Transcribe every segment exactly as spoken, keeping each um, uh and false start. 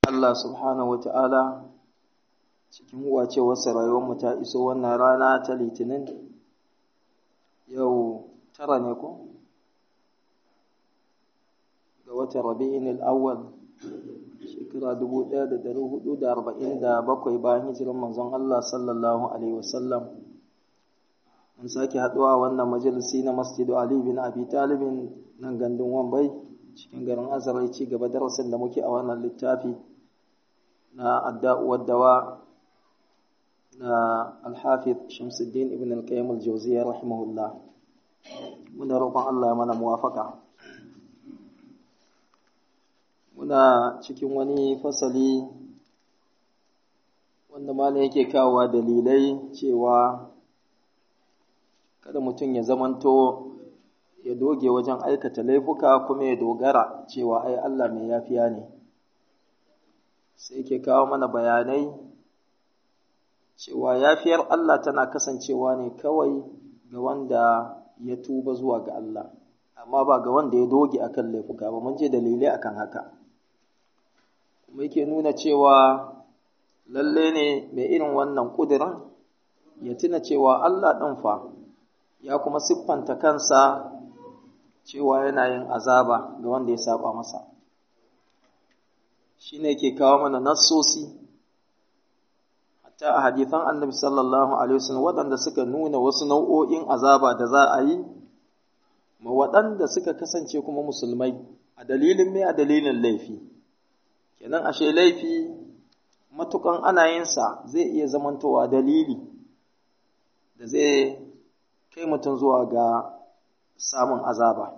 Allah subhanahu wa ta'ala cikin wacewarsa rayuwarmu ta iso wannan rana ta litinin yau tara ne ko? Ga watan Rabi'in al'awwal shekara dubu ɗaya da ɗari hudu da arba'in da bakwai bayan hijiran manzon Allah sallallahu Alaihi wasallam. Mun sake haɗuwa wannan majalisi na Masjidu Ali bin Abi Talibin nan gandun Wambai cikin garin Azare ci gaba darasin da muke a wannan littafi na adda'u waddawa na Al-Hafiz Shamsuddin ibn al-Qayyim al-Jawziyya rahimahullah. Muna roƙon Allah ya mana muwafaka. Muna cikin wani fasali wanda malam yake kawowa dalilai cewa kada mutum ya zamanto ya doge wajen aikata laifuka kuma ya dogara cewa ai Allah mai yafiya ne. Sai yake kawo mana bayanai cewa yafiyar Allah tana kasancewa ne kawai ga wanda ya tuba zuwa ga Allah, amma ba ga wanda ya doge akan laifuka ba. Mun je dalilai akan haka. Kuma yake nuna cewa lalle ne mai irin wannan kudirin ya tuna cewa Allah ɗin fa ya kuma siffanta kansa cewa yana yin azaba ga wanda ya saba masa. Shi ne ke kawo mana nassosi hatta a hadithan annabi sallallahu alaihi wasallam waɗanda suka nuna wasu nau'o'in azaba da za a yi ma waɗanda suka kasance kuma musulmai a dalilin mai a dalilin laifi. Kenan ashe laifi matukan ana yin sa zai iya zamantowa dalili da zai kai mutum zuwa ga samun azaba.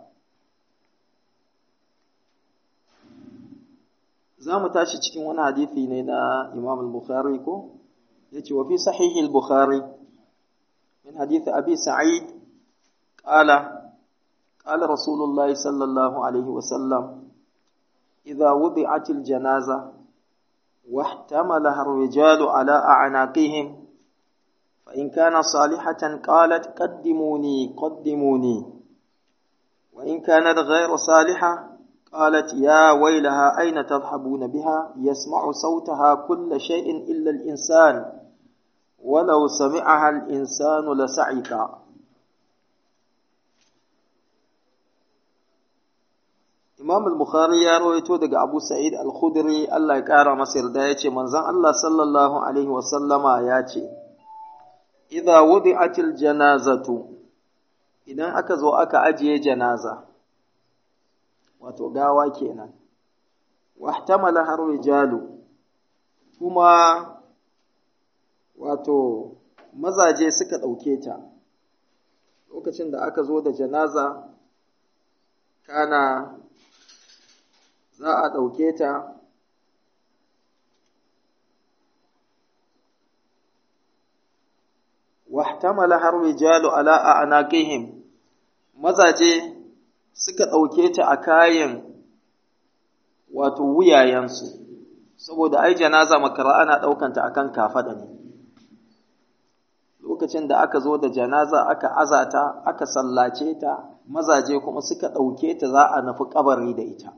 Za mu tashi cikin wani hadithi ne na Imam al-Bukhari ko? Ya ce, wa fi sahihi al-Bukhari, min hadithi Abi Sa'id, ƙala, ƙala Rasulullahi sallallahu Alaihi wasallam, إذا وضعت الجنازة واحتملها الرجال على أعناقهم فإن كان صالحة قالت قدموني قدموني وإن كانت غير صالحة قالت يا ويلها أين تذهبون بها يسمع صوتها كل شيء إلا الإنسان ولو سمعها الإنسان لسعك. Imam al-Bukhari ya rawaito daga Abu Sa'id al-Khudri Allah ya kara masa yarda yace manzon Allah sallallahu alaihi wasallama yace idza wudi'atil janazatu idan aka zo aka ajiye janaza wato gawa kenan wahtamala har rijalu kuma wato mazaje suka dauke ta lokacin da aka zo da janaza kana za a ɗauke ta wahtamala har rijalu ala a'naqihim mazaje suka ɗauke ta a kayan wato wuyayensu saboda ai janaza makara ana ɗaukanta akan kafada ne. Lokacin da aka zo da janaza aka azata aka sallace ta mazaje kuma suka ɗauke ta za a nufi kabari da ita.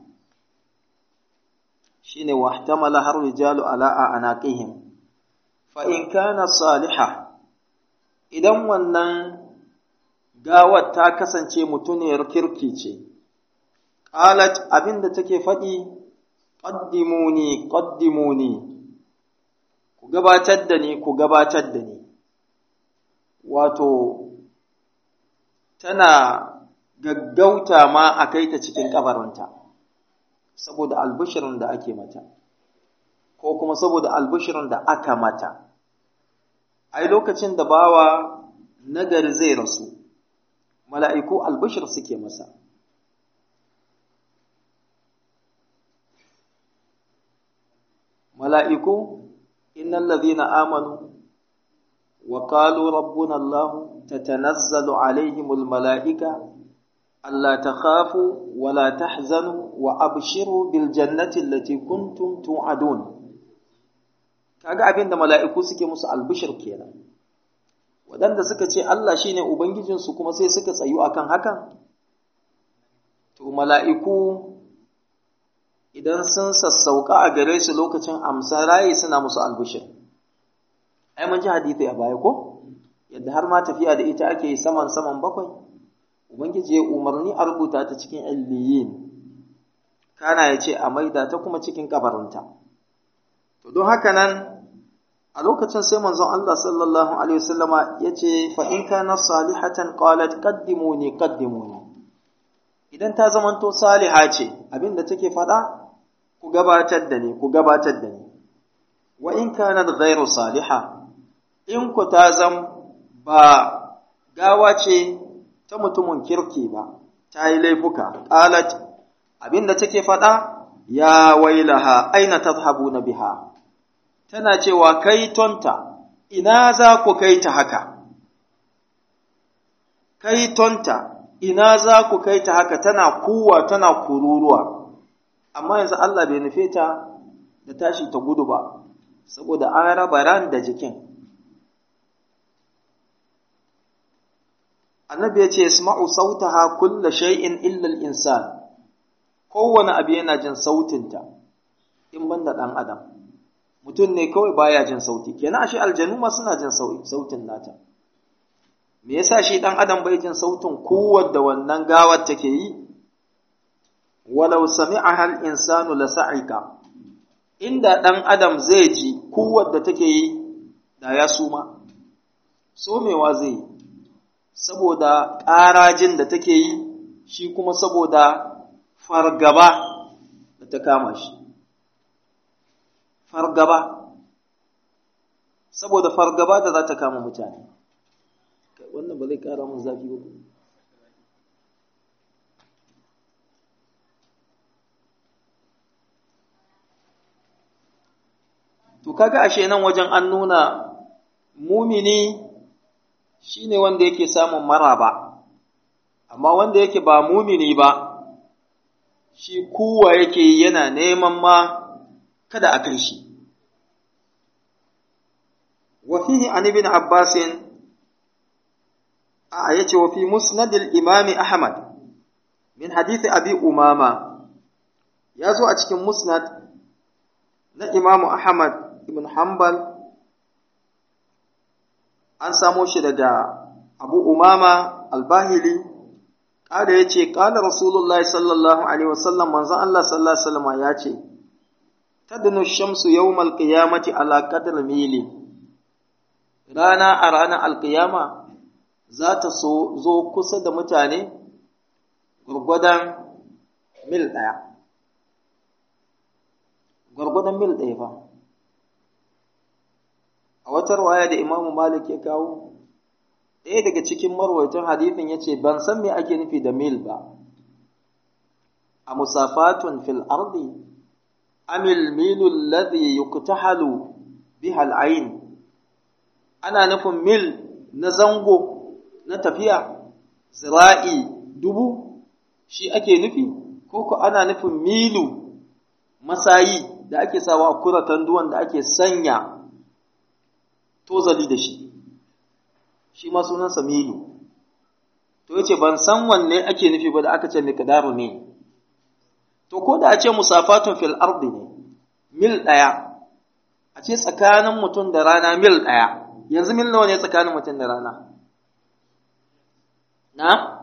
Shine wahtamala har rijalu ala a'naqihim fa in kana salihah idan wannan gawar ta kasance mutuniyar kirki ce qalat abinda take faɗi qaddimuni qaddimuni ku gabatar da ni ku gabatar da ni wato tana gaggauta ma a kai ta cikin kabarinta saboda albishirin da ake mata ko kuma saboda albishirin da aka mata. Ai lokacin da bawa nagari zai rasu mala'iku albishir suke masa. Mala'iku innal ladhina amanu wa qalu rabbuna Allah tatanazzalu alaihimul mala'ika alla takhafu wa la tahzanu wa abshiru bil jannati allati kuntum tu'adun. Kaga abinda mala'iku suke musu albishir kenan. Wadanda suka ce Allah shine ubangijinsu kuma sai suka tsayu akan hakan, to mala'iku idan sun sassauka a gare su lokacin amsa rayi suna musu albishir. Ai mun ji hadisi a baya ko yadda har ma tafiya da ita ake saman saman bakwai, ubangiji ya umarni a rubuta ta cikin illiyin, kana ya ce a maida ta kuma cikin kabarinta. To don haka nan a lokacin sai manzon Allah sallallahu alaihi wasallama ya ce fa in kana salihatan qalat qaddimuni qaddimuni, idan ta zamanto saliha ce abinda take faɗa ku gabatar da ni ku gabatar da ni, wa in kanat ghairu salihah, in ku ta zam ba gawa ce ta mutumin kirki ba, ta yi laifuka, qalat abinda take faɗa ya wailaha aina tadhhabuna biha, tana cewa kai tonta ina za ku kai ta haka, kai tonta ina za ku kai ta haka, tana kuwa tana kururuwa. Amma yanzu Allah bai nufe ta da tashi ta gudu ba, saboda an raba ran da jikin. Annabi ya ce isma'u sautaha kulla shay'in illa al-insan, kowane abu yana jin sautinta in banda dan adam, mutum ne kawai baya jin sauti. Kenan ashe aljanu ma suna jin sautin nata. Me yasa shi dan adam bai jin sautin kuwar da wannan gawar take yi? Walau sami'aha al-insanu la sa'ika, inda dan adam zai ji kuwar da take yi da ya suma, somewa zai yi, saboda ƙarajin da take yi, shi kuma saboda fargaba da ta kama shi. Fargaba, saboda fargaba da za ta kama mutane. Wannan ba zai ƙara mun zafi ba. To kaga ashe nan wajen an nuna mumini shine wanda yake samun maraba, amma wanda yake ba mumini ba shi kuwa yake yana neman ma kada a kai shi. Wa fihi an ibn Abbas a yace wa fi musnad al-imam Ahmad min hadith Abi Umama, yazo a cikin musnad na Imam Ahmad ibn Hanbal, an samo shi daga Abu Umama al-Bahili, kada yace qala Rasulullahi sallallahu alaihi wasallam, manzon Allah sallallahu alaihi wasallam yace tadnu shamsu yawmal qiyamati ala qadri mili, rana a ranar alqiyama za ta so zo kusa da mutane gurgudan mil daya, gurgudan mil daya fa. A wata riwaya da Imam Malik ya kawo, ɗaya daga cikin marwaitan hadithin yace ban san me ake nufi da mil ba, a musafatun fil ardi amil milu alladhi yuktahalu biha al-ayn, ana nufin mil na zango na tafiya zira'i dubu shi ake nufi, ko ko ana nufin milu masayi da ake sawa a kuratan duwan da ake sanya tozali da shi, shi ma sunansa milu. To yace ban san wanne ake nufi ba da aka ce miqdaru ne. To ko da a ce musafatun fil ardi ne, mil ɗaya, a ce tsakanin mutum da rana mil ɗaya, yanzu mil nawa ne tsakanin mutum da rana? Na?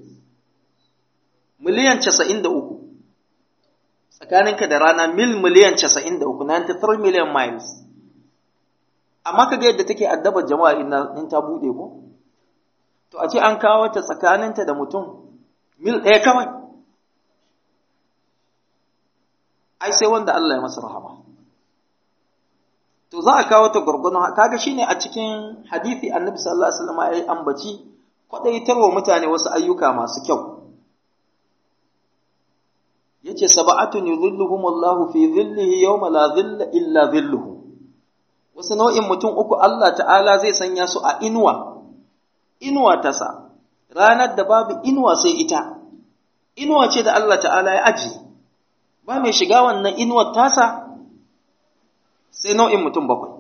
Miliyan casa'in da uku. Tsakaninka da rana mil miliyan casa'in da uku, ninety-three million miles. Amma ka ga yadda take addabar jama'a in ta buɗe ko? To a ce an kawo ta tsakaninta da mutum mil ɗaya kawai. Ai sai wanda Allah ya masa rahama. To za a kawo ta gurgurun, kaga shine a cikin hadisi Annabi sallallahu alaihi wasallam ya ambaci kwadaitarwa mutane wasu ayyuka masu kyau. Yace sab'atun yudhilluhumullahu fi dhillihi yawma la dhilla illa dhilluhu. Wasu nau'in mutum uku Allah ta'ala zai sanya su a inuwa, inuwa ta sa, ranar da babu inuwa sai ita, inuwa ce da Allah ta'ala ya aji, ba mai shiga wannan inuwar tasa sai nau'in mutum bakwai.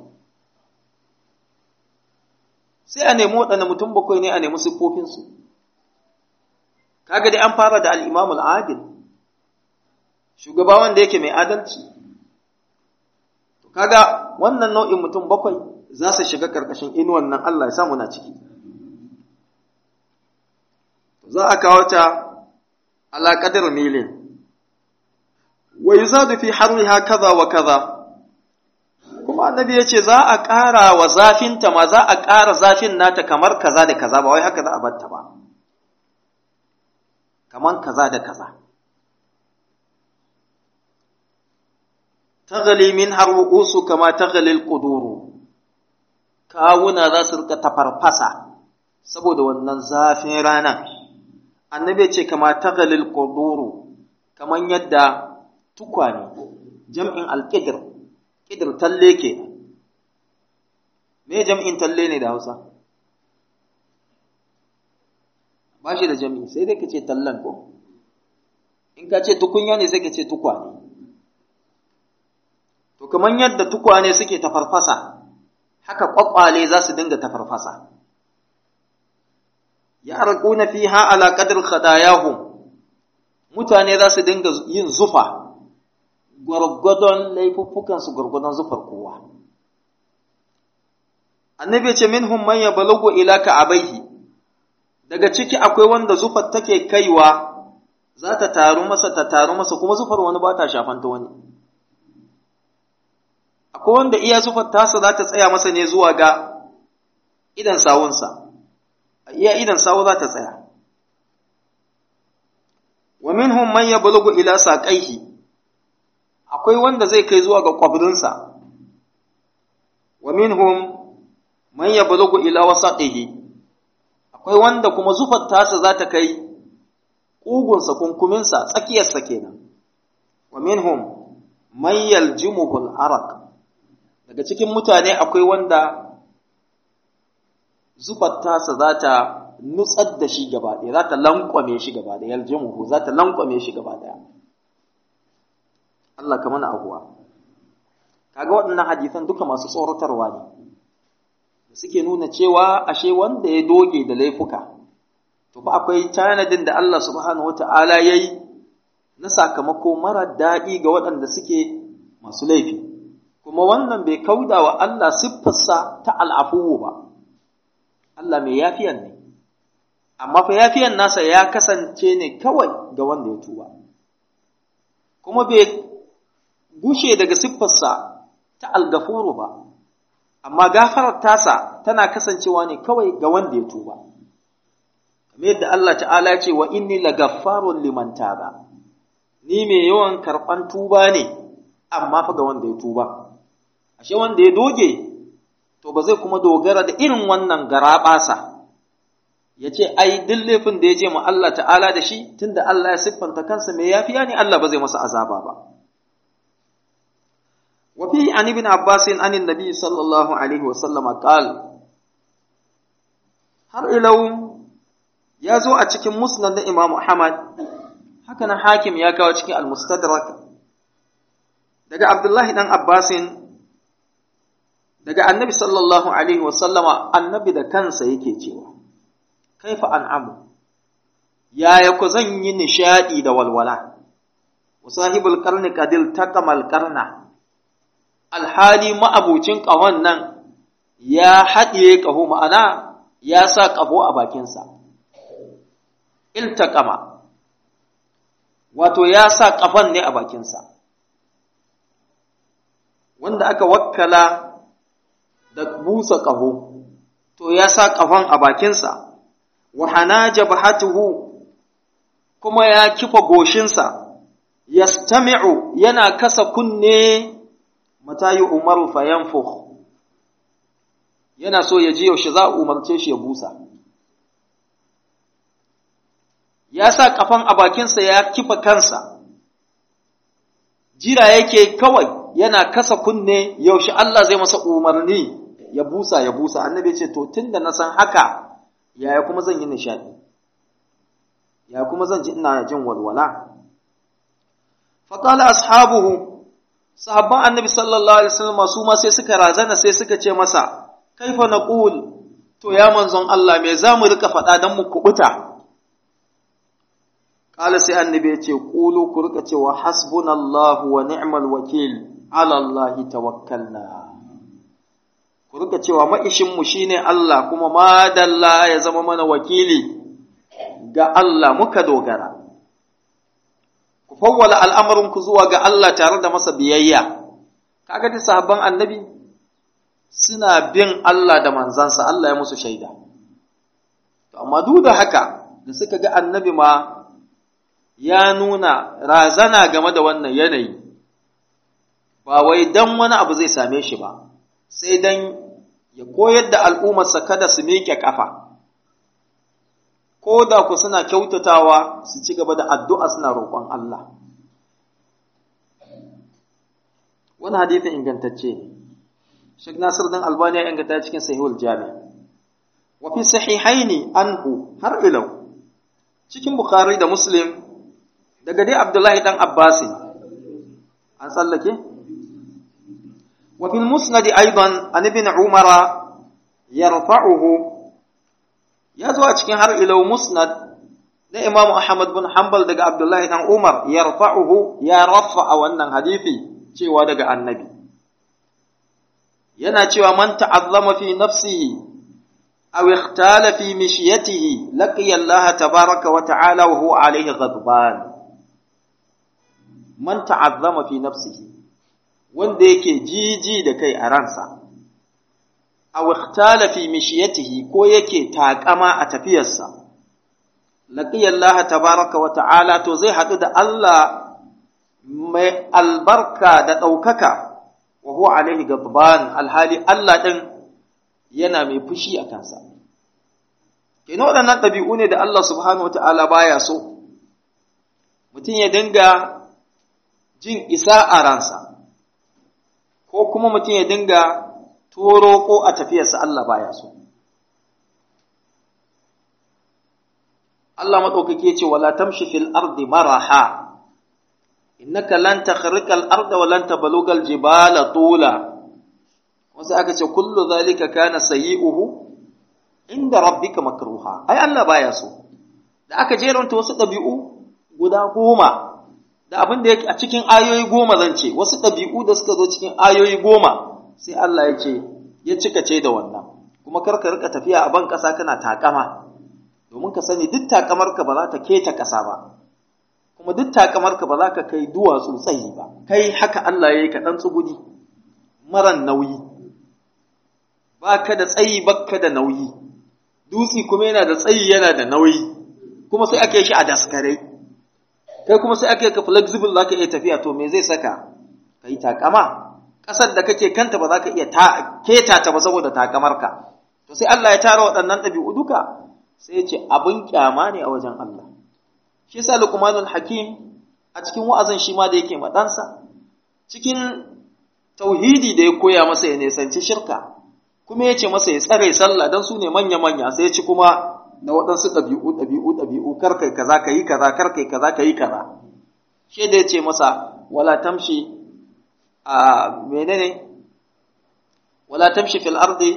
Sai a nemi waɗanda mutum bakwai ne a nemi siffofinsu. Kaga dai an fara da al'imamul adil, shugaba wanda yake mai adalci. Kaga wannan nau'in mutum bakwai za su shiga ƙarƙashin inuwan nan, Allah ya samu na ciki. Za a kawo ta ala qadar milin wa yuzadu fi harriha kaza wa kaza, kuma annabi ya ce za a ƙara wa zafinta ma, za a ƙara zafin nata kamar kaza da kaza, ba wai haka za a batta ba, kamar kaza da kaza. taghli min har ru'usu kama taghli al-quduru, kawuna za su rika tafarfasa saboda wannan zafin rana. Annabi ce kama taghli al-quduru, kaman yadda tukwane, jam'in al-qidr, qidr talle ke. Me jam'in talle ne da Hausa? Ba shi da jam'i, sai dai kace tallan ko? In ka ce tukunya ne sai ka ce tukwane. To kaman yadda tukwane suke tafarfasa, haka kwakwale za su dinga tafarfasa. Ya'raquna fiha ala qadri khadayahum, mutane za su dinga yin zufa gwargwadon laifuffukan su, gwargwadon zufar kowa. Annabi ya ce minhum man yablughu ila ka'abayhi, daga ciki akwai wanda zufar take kaiwa, za ta taru masa ta taru masa kuma zufar wani ba ta shafanta wani. Akwai wanda iya zufar tasa za ta tsaya masa ne zuwa ga idan sawunsa, iya idan sawu za ta tsaya. Wa minhum man yablughu ila saqaihi, akwai wanda zai kai zuwa ga kwabrinsa. Wa minhum man yablughu ila wasatihi, akwai wanda kuma zufar tasa za ta kai ƙugunsa, kunkuminsa, tsakiyarsa kenan. Wa minhum man yaljimuhu al-araq, daga cikin mutane akwai wanda zufar tasa za ta nutsar da shi gaba ɗaya, za ta lankwame shi gaba ɗaya, yaljimuhu za ta lankwame shi gaba ɗaya. Allah ka mana ahuwa. Kaga waɗannan hadisan duka masu tsoratarwa ne, da suke nuna cewa ashe wanda ya doge da laifuka, to ba akwai tanadin da Allah subhanahu wata'ala ya yi na sakamako mara daɗi ga waɗanda suke masu laifi, kuma wannan bai kauda wa Allah siffarsa ta al'afuwu ba. Allah mai yafiyan ne, amma fa yafiyan nasa ya kasance ne kawai ga wanda ya tuba, kuma bai gushe daga siffarsa ta al-gafuru ba, amma gafarar tasa tana kasancewa ne kawai ga wanda ya tuba. Kamar yadda Allah ta'ala ya ce wa inni lagaffarun liman taba, ni mai yawan karɓan tuba ne, amma fa ga wanda ya tuba. Ashe wanda ya doge, to ba zai kuma dogara da irin wannan garaɓasa, ya ce ai duk laifin da ya je ma Allah ta'ala da shi, tunda Allah ya siffanta kansa mai yafiya ne, Allah ba zai masa azaba ba. Wa fi an ibn Abbas an annabi sallallahu alaihi wa sallama qala, har ilau ya zo a cikin musnad na Imam Ahmad, haka nan Hakim ya kawo cikin al-Mustadrak daga Abdullahi dan Abbasin, daga annabi sallallahu alaihi wasallama, annabi da kansa yake cewa, kaifa an'amu, yaya ku zan yi nishadi da walwala, wa sahibul qarni qadil taqamal qarna, alhali ma'abucin ƙahon nan ya haɗiye ƙaho, ma'ana ya sa ƙaho a bakinsa. Iltaqama, wato ya sa ƙafan ne a bakinsa, wanda aka wakkala da busa ƙaho, to ya sa ƙafan a bakinsa. Wa hana jabhatuhu, kuma ya kifa goshinsa, yastami'u, yana kasa kunne, mata yi umaru fa yanfukh, yana so ya ji yaushe za a umarce shi ya busa. Ya sa ƙafan a bakinsa ya kifa kansa, jira yake kawai yana kasa kunne yaushe Allah zai masa umarni ya busa ya busa. Annabi ce to tunda na san haka, yaya kuma zan yi nishadi, yaya kuma zan ji ina jin walwala. Faqala ashabuhu, sahabban annabi sallallahu alaihi wasallam su ma sai suka razana, sai suka ce masa, kaifa naqul, to ya manzon Allah me zamu rika faɗa dan mu kubuta? qala sai annabi ya ce qulu ku rika cewa hasbunallahu wa ni'mal wakil ala allahi tawakkalna. Ku rika cewa maishin mu shine Allah kuma madalla ya zama mana wakili ga Allah muka dogara. Ku fawwala al'amarin ku zuwa ga Allah tare da masa biyayya. Kaga da sahabban annabi suna bin Allah da manzansa, Allah ya musu shaida. To amma duk da haka da suka ga annabi ma ya nuna razana game da wannan yanayi, ba wai dan wani abu zai same shi ba, sai dan ya koyar da al'ummarsa kada su miƙe ƙafa, ko da ku suna kyautatawa su ci gaba da addu'a suna roƙon Allah. Wani hadithin ingantacce ne, Sheikh Nasir din Albani ya inganta cikin Sahihul Jami'. Wa fi sahihaini anhu har ilau, cikin Bukhari da Muslim, daga dai Abdullahi dan Abbas an tsallake? وفي المسند أيضا عن ابن عمر يرفعه يزوى cikin har ila musnad na Imam Ahmad bin Hanbal daga Abdullah dan Umar yarfa'uhu ya rafa'a wannan hadisi cewa daga annabi yana cewa man ta'azzama fi nafsihi aw ikhtala fi mishyatihi laqiya Allah tabaaraka wa ta'ala wa huwa alayhi ghadban. Man ta'azzama fi nafsihi, wanda yake jiji da kai a ransa, aw ikhtala fi mishiyatihi, ko yake takama a tafiyarsa, laqiya Allah tabaaraka wa ta'ala, to zai hadu da Allah mai albarka da daukaka, wa huwa alaihi ghadban, alhali Allah din yana mai fushi a kansa. Kina waɗannan ɗabi'u ne da Allah subhanahu wa ta'ala baya so, mutum ya dinga jin isa a ransa, ko kuma mutum ya dinga toroko a tafiyarsa, Allah baya so. Allah maɗaukake ce, wala tamshi fil ardi maraha, innaka lan takhriqal arda wa lan tablugal jibala tula. Wasu aka ce, kullu zalika kana sayyi'uhu inda rabbika makruha. Ai Allah baya so. Da aka jeranta wasu ɗabi'u guda goma, da abin da yake a cikin ayoyi goma zan ce, wasu ɗabi'u da suka zo cikin ayoyi goma, sai Allah ya ce, ya cika ce da wannan, kuma karka rika tafiya a ban ƙasa kana taƙama, domin ka sani duk taƙamarka ba za ta keta ƙasa ba, kuma duk taƙamarka ba za ka kai duwatsu tsayi ba, kai haka Allah ya yi ka ɗan tsugudi, maran nauyi, ba ka da tsayi ba ka da nauyi, dutse kuma yana da tsayi yana da nauyi, kuma sai ake shi a daskare. Kai kuma sai aka yi ka flexible za ka iya tafiya, to me zai saka ka yi takama? Ƙasar da kake kanta ba za ka iya keta ta ba saboda takamarka. To sai Allah ya tara waɗannan ɗabi'u duka, sai ya ce abin kyama ne a wajen Allah. Shi yasa Luqmanul Hakim a cikin wa'azin shi ma da yake maɗansa, cikin tauhidi da ya koya masa ya nisanci shirka, kuma ya ce masa ya tsare sallah don su ne manya-manya, sai ya ci kuma da waɗansu ɗabi'u, ɗabi'u, ɗabi'u, karkai kaza, ka yi kaza, karkai kaza, ka yi kaza. Shi da ya ce masa, wala tamshi a menene? Wala tamshi fil ardi,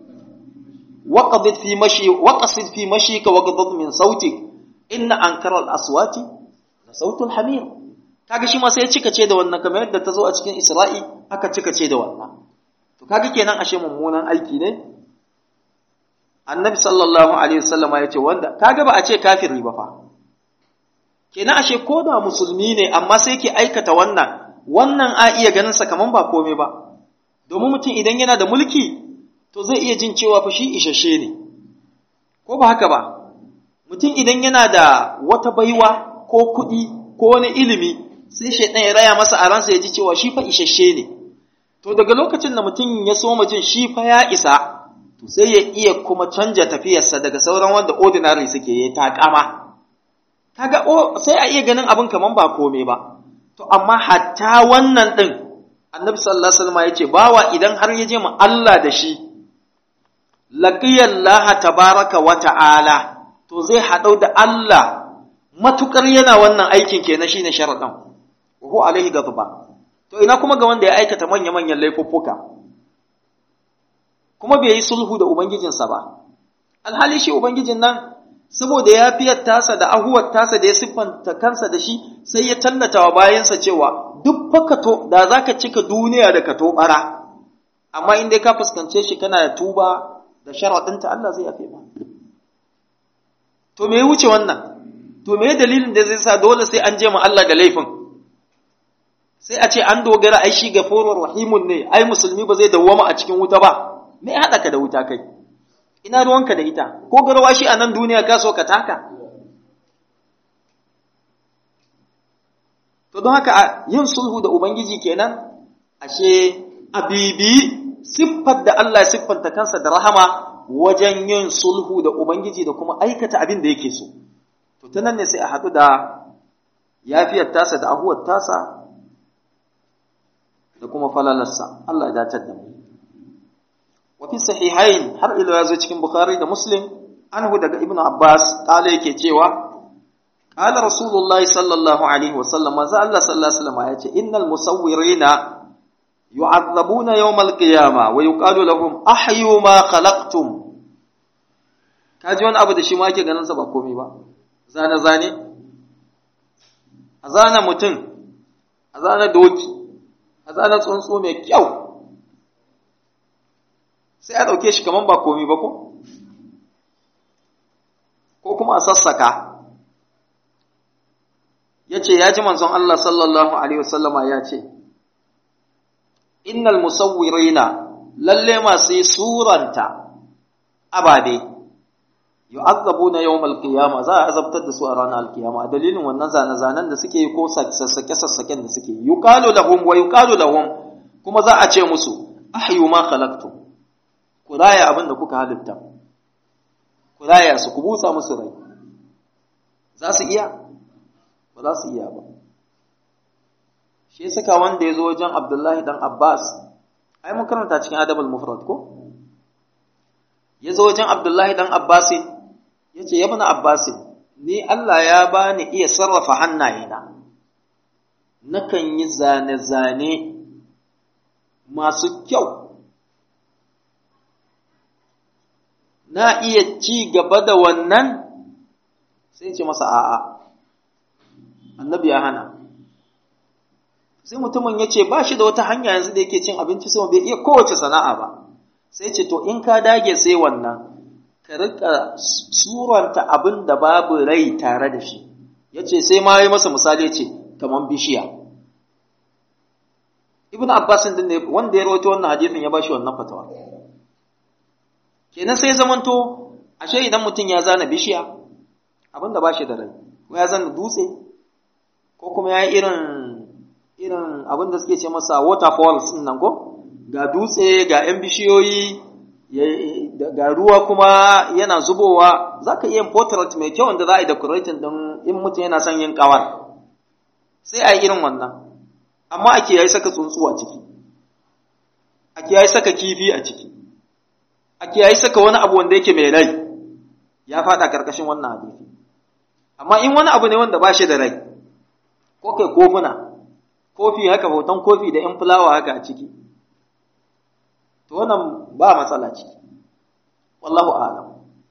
waqasid fi mashi, waqasid fi mashika waqasid min sautik, inna ankara al-aswati la sautul hamir. Kaga shi ma sai ya cika ce da wannan, kamar yadda ta zo a cikin Isra'i, aka cika ce da wannan. To kaga kenan ashe mummunan aiki ne. Annabi sallallahu alaihi wasallam ya ce wanda kaga ba a ce kafiri ba fa, kenan ashe ko da musulmi ne amma sai yake aikata wannan wannan a iya ganin sa kaman ba komai ba, domin mutum idan yana da mulki to zai iya jin cewa fa shi isasshe ne, ko ba haka ba? Mutum idan yana da wata baiwa ko kuɗi ko wani ilimi, sai shaidan ya raya masa a ransa ya ji cewa shi fa isasshe ne. To daga lokacin da mutum ya soma jin shi fa ya isa, to sai ya iya kuma canja tafiyarsa daga sauran wanda ordinary suke yi takama. Kaga o sai a iya ganin abin kaman ba komai ba. To amma hatta wannan din Annabi sallallahu alaihi wasallam yace bawa idan har ya je mu Allah da shi, laqiyallaha tabaraka wa ta'ala, to zai haɗau da Allah matukar yana wannan aikin kenan shine sharadan. Wa huwa alaihi ghadba. To ina kuma ga wanda ya aikata manya-manyan laifuffuka, kuma bai yi sulhu da Ubangijinsa ba, alhali shi Ubangijin nan saboda yafiyar tasa da ahuwar tasa da ya siffanta kansa da shi sai ya tallata wa bayansa cewa duk fa kato da zaka cika duniya da kato bara amma in dai ka fuskance shi kana da tuba da sharadinta Allah zai yafe ma to me ya wuce wannan to me dalilin da zai sa dole sai an je mu Allah da laifin sai a ce an dogara ai shi gafurur rahimun ne ai musulmi ba zai dawwama a cikin wuta ba me ya hada ka da wuta kai ina ruwanka da ita ko garwa shi a nan duniya ka so ka taka to don haka yin sulhu da ubangiji kenan ashe abibi siffar da Allah ya siffanta kansa da rahama wajen yin sulhu da ubangiji da kuma aikata abin da yake so to ta nan ne sai a haɗu da yafiyar tasa da ahuwar tasa da kuma falalarsa Allah ya dace da mu wa fi sahihain har ila yazo cikin bukhari da muslim anhu daga ibnu abbas kala yake cewa qala rasulullah sallallahu alaihi wasallam za Allah sallallahu alaihi wasallam yace innal musawwirina yu'adhabuna yawm al-qiyamah wa yuqalu lahum ahyu ma khalaqtum kaji wani abu da shi ma yake ganin sa ba komai ba zane zane a zana mutum a zana doki a zana tsuntsu mai kyau sai a ɗauke shi kaman ba komi ba ko? Ko kuma a sassaka. Ya ce, ya ji manzon Allah sallallahu Alaihi wasallama ya ce, Innal musawwirina lalle masu yi suranta ababe, yu'azzabu na yawon alkiyama za a azabtar da su a ranar alkiyama a dalilin wannan zane-zanen da suke yi ko sassake-sassaken da suke yi. Yuqalu lahum wa yuqalu lahum kuma za a ce musu, ahyu ma khalaqtum. Ku raya abin da kuka halitta, ku raya su, ku busa musu rai, za su iya? Ba za su iya ba. Shi saka wanda ya zo wajen Abdullahi ɗan Abbas, ai mun karanta cikin Adabul Mufrad ko? Ya zo wajen Abdullahi ɗan Abbasin, ya ce, ya bana Abbasin, ni Allah ya ba ni iya sarrafa hannayena, nakan yi zane-zane masu kyau. Na iya ci gaba da wannan sai ce masa a'a, annabi ya hana. Sai mutumin ya ce ba shi da wata hanya yanzu da yake cin abinci sai bai iya kowace sana'a ba. Sai ce to in ka dage sai wannan, ka rika suranta abin da babu rai tare da shi. Ya ce sai ma yi masa misali ce, kamar bishiya. Ibn Abbas din ne wanda ya rawaito wannan hadisin ya ba shi wannan fatawa. Kenan sai zamanto ashe idan mutum ya zana bishiya abinda ba shi da rai ko ya zana dutse ko kuma ya yi irin irin abinda suke ce masa waterfalls din nan ko ga dutse ga yan bishiyoyi ga ruwa kuma yana zubowa zaka iya portrait mai kyau wanda za a yi decorating din in mutum yana son yin kawar sai a yi irin wannan amma ake yayi saka tsuntsu a ciki ake yayi saka kifi a ciki a kiyayi saka wani abu wanda yake mai rai ya fada karkashin wannan hadisi amma in wani abu ne wanda ba shi da rai ko kai kofuna kofi haka hoton kofi da yan fulawa haka a ciki to wannan ba matsala ciki wallahu a'lam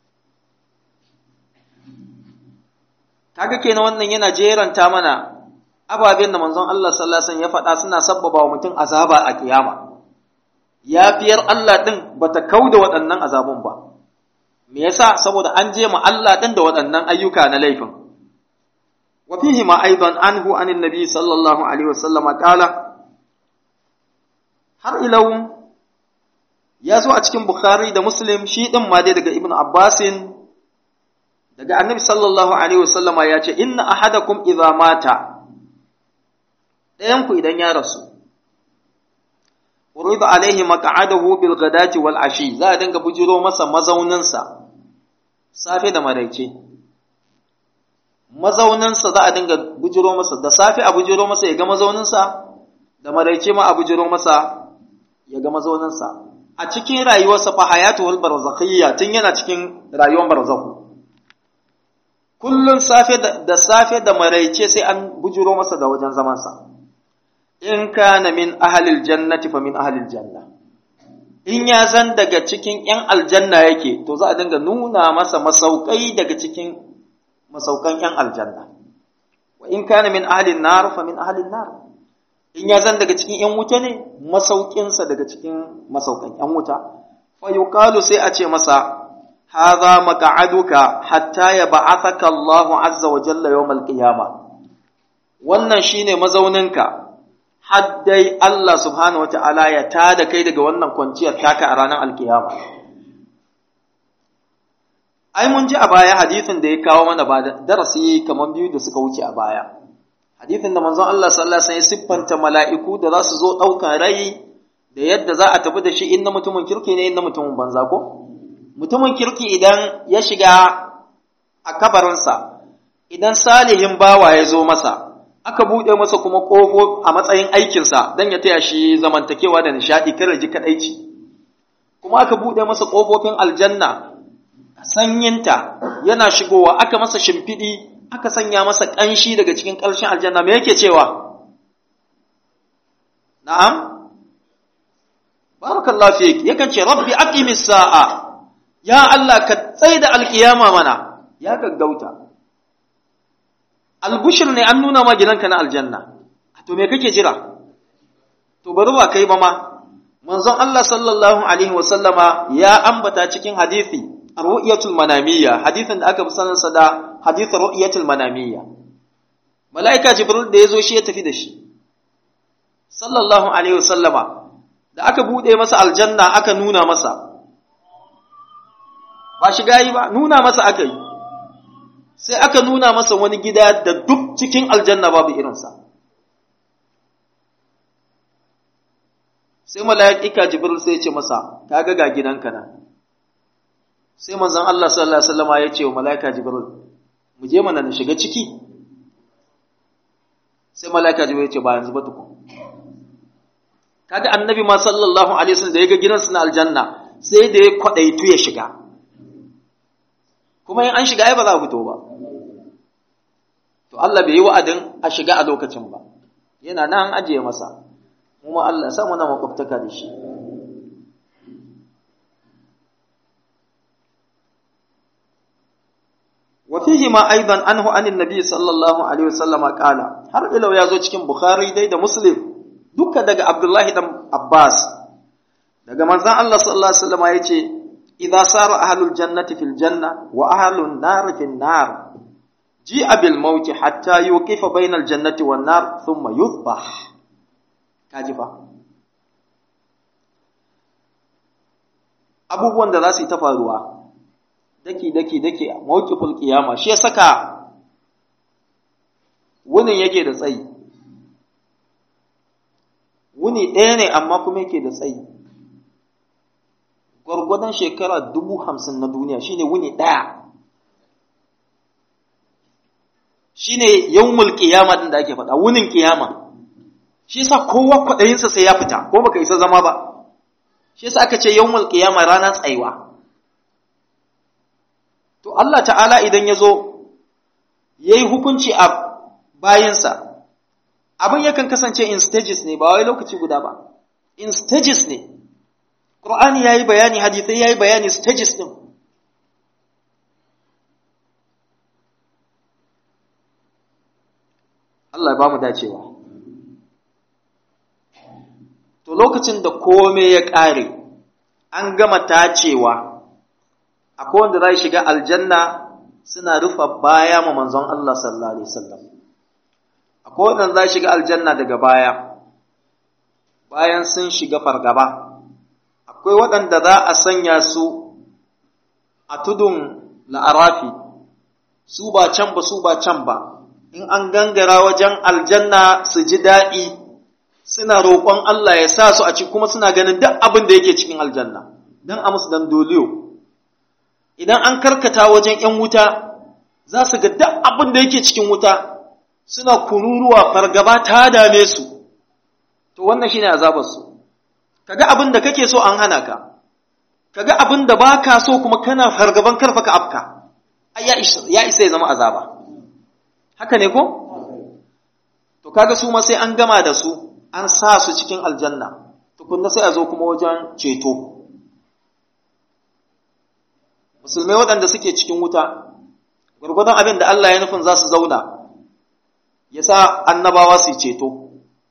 kaga kenan wannan yana jeranta mana ababen da manzon Allah sallallahu alaihi wasallam ya faɗa suna sabbaba wa mutum azaba a kiyama yafiyar Allah ɗin ba ta kau da waɗannan azabun ba. Me yasa saboda an je ma Allah ɗin da waɗannan ayyuka na laifin. Wa fihi ma aidan anhu anin nabi sallallahu alaihi wasallama qala har ilau ya zo a cikin Bukhari da Muslim shi ɗin ma dai daga Ibn Abbasin daga annabi sallallahu alaihi wasallama ya ce inna ahadakum idza mata ɗayan ku idan ya rasu urida alaihi maq'adahu bil ghadati wal ashi za a dinga bujiro masa mazauninsa safe da maraice mazauninsa za a dinga bujiro masa da safe a bujiro masa ya ga mazauninsa da maraice ma a bujiro masa ya ga mazauninsa a cikin rayuwarsa fa hayatuhul barzakhiyya tun yana cikin rayuwar barzakhu kullun safe da safe da maraice sai an bujiro masa da wajen zamansa in kana min ahlil jannati fa min ahlil janna in ya zan daga cikin ‘yan aljanna yake, to za a dinga nuna masa masaukai daga cikin masaukan ‘yan aljanna. Wa in kana min ahalin nar fa min ahalin nar. In ya zan daga cikin ‘yan wuta ne, masaukinsa daga cikin masaukan ‘yan wuta. Fa yuqalu sai a ce masa, hadha maq'aduka hatta yab'athaka Allahu azza wa jalla yawmal qiyamah. Wannan shine mazauninka. Haddai Allah subhanahu wa ta'ala ya tada kai daga wannan kwanciyar taka a ranar alkiyama. Ai, mun ji a baya hadithin da ya kawo mana ba darasi kamar biyu da suka wuce a baya. Hadithin da manzon Allah sallallahu Alaihi wasallam ya siffanta mala'iku da za su zo ɗaukan rai da yadda za a tafi da shi inda mutumin kirki ne inda mutumin banza ko? Mutumin kirki idan ya shiga a kabarinsa, idan salihin bawa ya zo masa, aka buɗe masa kuma ƙofo a matsayin aikinsa don ya taya shi zamantakewa da nishaɗi kar ji kaɗaici. Kuma aka buɗe masa ƙofofin aljanna, sanyinta yana shigowa, aka masa shimfiɗi, aka sanya masa ƙanshi daga cikin ƙarshen aljanna, me yake cewa? Na'am? Barakallahu fik, yakan ce, Rabbi aqimis sa'a, ya Allah ka tsaida alƙiyama mana, ya gaggauta. Albushir ne an nuna ma gidanka na aljanna, to me kake jira? To bari ba kai ba ma, manzon Allah sallallahu Alaihi wasallama ya ambata cikin hadithi, ru'yatul manamiyya, hadithin da aka fi sanarsa da hadithin ru'yatul manamiyya. Mala'ika Jibril da ya zo shi ya tafi da shi, sallallahu Alaihi wasallama, da aka buɗe masa aljanna aka nuna masa, ba shiga yi ba, nuna masa aka yi. Sai aka nuna masa wani gida da duk cikin aljanna babu irinsa. Sai mala'ika Jibril sai ya ce masa, kaga ga gidanka nan. Sai manzon Allah sallallahu alaihi wasallam ya ce wa mala'ika Jibril, mu je mana na shiga ciki. Sai mala'ika Jibril ya ce ba yanzu ba tukun. Kaga annabi ma sallallahu alaihi wasallam da ya ga gidansa na aljanna, sai da ya kwadaitu ya shiga. Kuma in an shiga ai ba za a fito ba. To Allah bai yi wa'adin a shiga a lokacin ba. Yana nan an ajiye masa. Kuma Allah sa muna makwabtaka da shi. Wa fihi ma aidan anhu anin nabi sallallahu alaihi wasallam qala, har ilau ya zo cikin Bukhari dai da Muslim, duka daga Abdullahi dan Abbas. Daga manzon Allah sallallahu alaihi wasallam yace, إذا صار أهل الجنة في الجنة وأهل النار في النار جيء بالموت حتى يوقف بين الجنة والنار ثم يذبح كاجفا abubuwan da za su yi ta faruwa daki daki daki a mawqiful qiyama shi ya saka wunin yake da tsayi wuni ɗaya ne amma kuma yake da tsayi gwargwadon shekara dubu hamsin na duniya shine wuni ɗaya shine yawmul qiyama din da ake faɗa wunin qiyama shi yasa kowa kwaɗayinsa sai ya fita ko baka isa zama ba shi yasa aka ce yawmul qiyama ranar tsaiwa to Allah ta'ala idan ya zo yayi hukunci a bayinsa abin yakan kasance in stages ne ba wai lokaci guda ba in stages ne Qur'ani yayi bayani, hadisai yayi bayani stages din. Allah ya bamu dacewa. To lokacin da kome ya ƙare, an gama tacewa, akwai wanda zai shiga aljanna suna rufa baya ma manzon Allah sallallahu alaihi wasallam. Akwai wanda zai shiga aljanna daga baya, bayan sun shiga fargaba. Akwai waɗanda za a sanya su a tudun la'arafi, su ba can ba su ba can ba, in an gangara wajen aljanna su ji daɗi, suna roƙon Allah ya sa su a ci kuma suna ganin duk abin da yake cikin aljanna, don a musu dan doliyo. Idan an karkata wajen ‘yan wuta, za su ga duk abin da yake cikin wuta, suna kururuwa fargaba ta dame su, to wannan shi ne azabarsu. Kaga abin da kake so an hana ka, kaga abin da ba ka so kuma kana fargaban karfa ka afka, ya isa ya zama azaba. Haka ne ko? To kaga su ma sai an gama da su, an sa su cikin aljanna, tukunna sai a zo kuma wajen ceto. Musulmai waɗanda suke cikin wuta, gwargwadon abin da Allah ya nufin za su zauna, ya sa annabawa su ceto,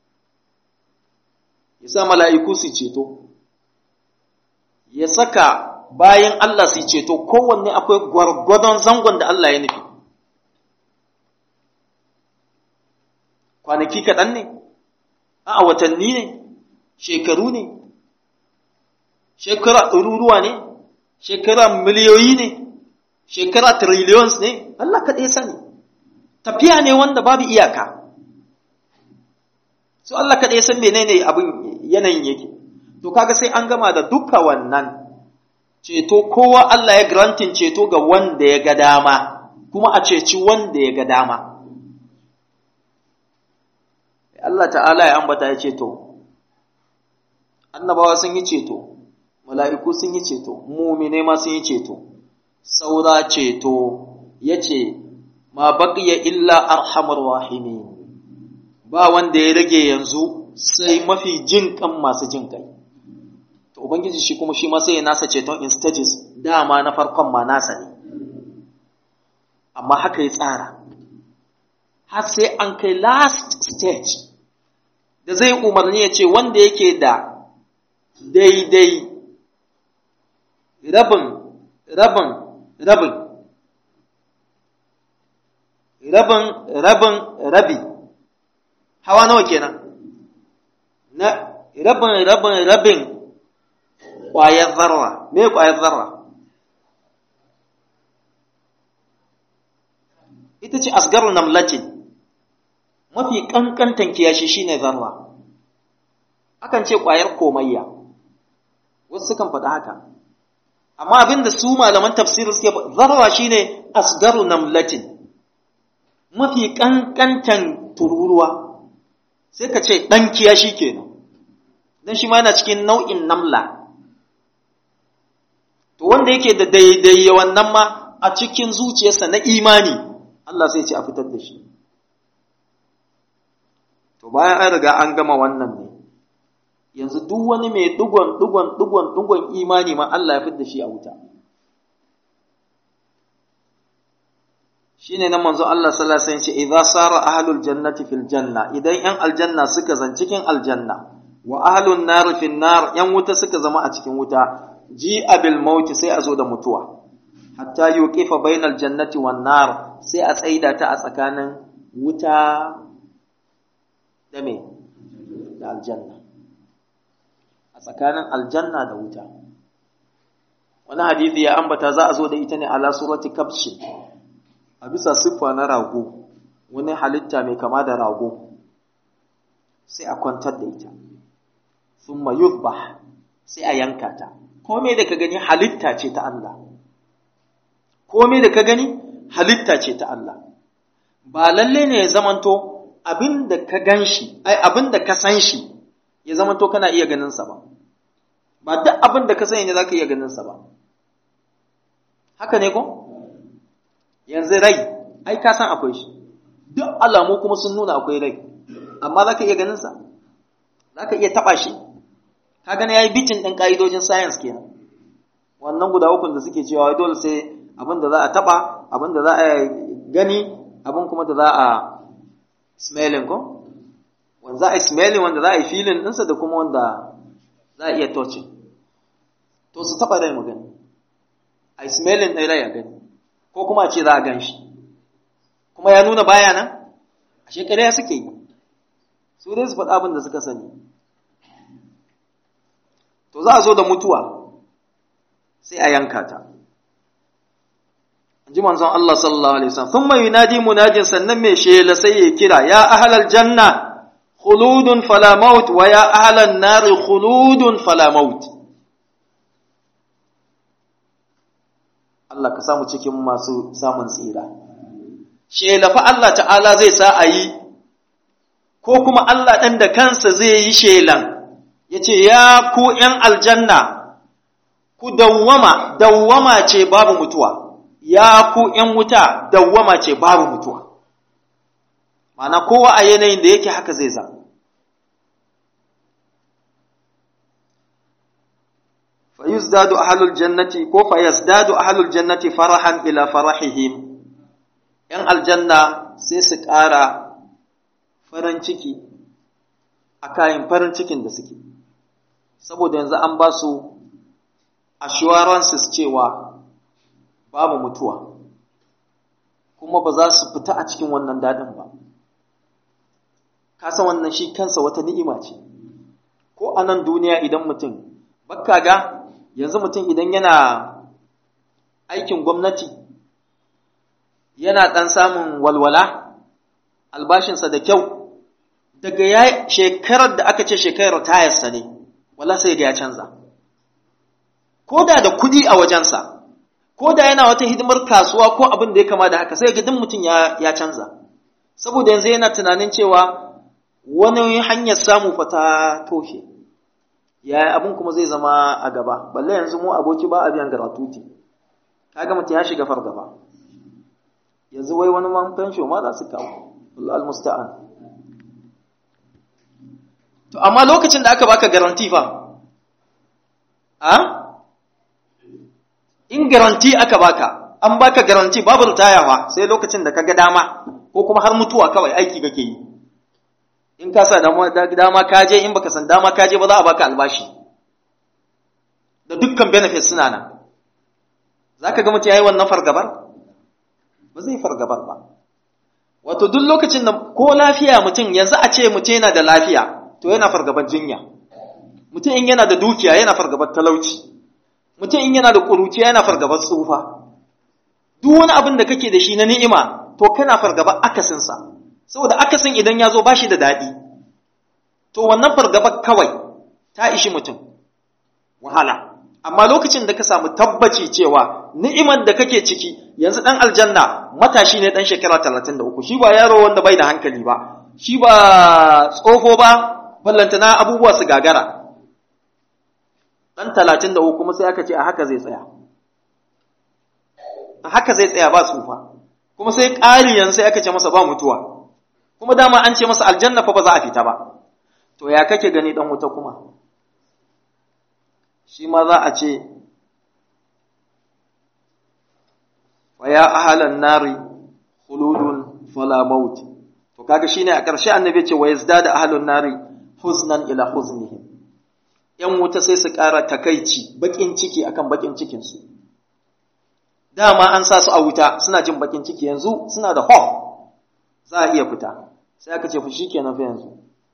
ya sa mala'iku su ceto, ya saka bayan Allah su ceto, kowanne akwai gwargwadon zangon da Allah ya nufi. Kwanaki kaɗan ne, a watanni ne, shekaru ne, shekara ɗaruruwa ne, shekara miliyoyi ne, shekara trillions ne, Allah kaɗai sani. Tafiya ne wanda babu iyaka. So Allah kaɗai san menene abin yanayin yake. To kaga sai an gama da duka wannan ceto, kowa Allah ya grantin ceto ga wanda ya ga dama, kuma a ceci wanda ya ga dama. Allah ta'ala ya ambata ya ceto, annabawa sun yi ceto, mala'iku sun yi ceto, mumine ma sun yi ceto, saura ceto ya ce, ma baqiya illa arhamar rahimin, ba wanda ya rage yanzu sai mafi jin kan masu jin kai. To Ubangiji shi kuma shi ma sai ya nasa ceton in stages, dama na farkon ma nasa ne, amma haka ya tsara, har sai an kai last stage, da zai umarni ya ce wanda yake da daidai rabin rabin rabin rabin rabin rabi hawa nawa kenan na rabin rabin rabin ƙwayar zarra. Me ƙwayar zarra? Ita ce asgarun namlatin, mafi ƙanƙantan kiyashi shine zarra. Akan ce ƙwayar komayya, wasu sukan faɗa haka. Amma abinda su malaman tafsir suke zarra shine asgaru namlatin, mafi ƙanƙantan tururuwa. Sai ka ce ɗan kiyashi kenan, don shi ma yana cikin nau'in namla. To wanda yake da daidai wannan ma a cikin zuciyarsa na imani, Allah sai ce a fitar da shi. To bayan an riga an gama wannan ne, yanzu duk wani mai dugon dugon dugon dugon imani ma Allah ya fitar da shi a wuta. Shine nan manzo Allah sallallahu alaihi wasallam ce idza sara ahlul jannati fil janna, idan yan aljanna suka zan cikin aljanna, wa ahlun nar fil nar, yan wuta suka zama a cikin wuta, ji abil maut, sai a zo da mutuwa, hatta yuqifa bainal jannati wan nar, sai a tsaida ta a tsakanin wuta da me da aljanna, a tsakanin aljanna da wuta. Wani hadisi ya ambata za a zo da ita ne ala surati kabshi, a bisa siffa na rago, wani halitta mai kama da rago, sai a kwantar da ita, thumma yuzbah, sai a yanka ta. Komai da ka gani halitta ce ta Allah, komai da ka gani halitta ce ta Allah. Ba lalle ne ya zamanto abin da ka gan shi, ai abin da ka san shi ya zamanto kana iya ganinsa ba, ba duk abin da ka sani ne za ka iya ganinsa ba. Haka ne ko? Yanzu rai, ai ka san akwai shi, duk alamu kuma sun nuna akwai rai, amma za ka iya ganinsa, za ka iya taɓa shi. Ka gani ya yi bitin ɗin ƙa'idojin science kenan, wannan guda ukun da suke cewa dole sai abin da za a taɓa, abin da za a gani, abin kuma da za a smelling ko? Wanda za a yi smelling, wanda za a yi feeling ɗinsa, da kuma wanda za a iya touching. To su taɓa rai mu gani, a yi smelling ɗin rai a gani, ko kuma a ce za a gan shi, kuma ya nuna baya nan, a shekara ya suke yi, su dai su faɗa abin da suka sani. To za a zo da mutuwa, sai a yanka ta. Ji manzon Allah sallallahu alaihi wasallam, thumma yunadi munajin, sannan mai shela sai ya kira, ya ahlal janna khuludun fala maut, wa ya ahlan nar khuludun fala maut. Allah ka samu cikin masu samun tsira. Shela fa Allah ta'ala zai sa a yi, ko kuma Allah ɗan da kansa zai yi shelan, ya ce, ya ku ’yan aljanna, ku dawwama, dawwama ce babu mutuwa, ya ku ’yan wuta, dawwama ce babu mutuwa. Mana kowa a yanayin da yake haka zai zama. fa yuzdadu ahlul jannati ko fa yazdadu ahlul jannati farahan ila farahihim, ‘yan aljanna sai su ƙara farin ciki a kayan farin cikin da suke, saboda yanzu an ba su assurances cewa babu mutuwa, kuma ba za su fita a cikin wannan daɗin ba. Kasan wannan shi kansa wata ni'ima ce, ko a nan duniya idan mutum, bakka ga yanzu mutum idan yana aikin gwamnati, yana ɗan samun walwala, albashinsa da kyau, daga ya shekarar da aka ce shekarar tayarsa ne, wala sai ga ya canza. Ko da da kuɗi a wajensa, ko da yana wata hidimar kasuwa ko abin da ya kama da haka, sai ga duk mutum ya, ya canza. Saboda yanzu yana tunanin cewa wani hanyar samu fa ta toshe, ya abin kuma zai zama a gaba, balle yanzu mu aboki ba a biyan garatuti, kaga mutum ya shiga fargaba. Yanzu wai wani man fensho ma za su kawo, Allah al-musta'an. To amma lokacin da aka baka garanti fa, a? In garanti aka baka, an baka garanti babu ritayawa sai lokacin da kaga dama, ko kuma har mutuwa kawai aiki kake yi. In ka sa dama, dama kaje, in baka san dama kaje ba za a baka albashi. Da dukkan benefits suna nan. Za ka ga mutum ya yi wannan fargabar? Ba zai fargabar ba. Wato duk lokacin da ko lafiya mutum, yanzu a ce mutum yana da lafiya, to yana fargabar jinya. Mutum in yana da dukiya yana fargabar talauci. Mutum in yana da ƙuruciya yana fargabar tsufa. Duk wani abin da kake da shi na ni'ima, to kana fargabar akasinsa. Saboda akasin idan ya zo ba shi da daɗi. To wannan fargabar kawai ta ishi mutum wahala. Amma lokacin da ka samu tabbaci cewa ni'imar da kake ciki, yanzu ɗan aljanna matashi ne ɗan shekara talatin da uku, shi ba yaro wanda bai da hankali ba, shi ba tsofo ba, ballantana abubuwa su gagara. Ɗan talatin da uku kuma sai aka ce a haka zai tsaya. A haka zai tsaya ba tsufa. Kuma sai ƙari yanzu sai aka ce masa ba mutuwa. Kuma dama an ce masa aljanna fa ba za a fita ba. To ya kake gani ɗan wuta kuma? Shi ma za a ce, wa ya ahalan nari khuludun fala maut. To kaga shine a ƙarshe annabi ce wa yazdada ahlun nari huznan ila huznihim. ‘Yan wuta sai su ƙara takaici, baƙin ciki akan baƙin cikinsu. Dama an sa su a wuta suna jin baƙin ciki, yanzu suna da hope za a iya fita. Sai aka ce fushi kenan fa yanzu.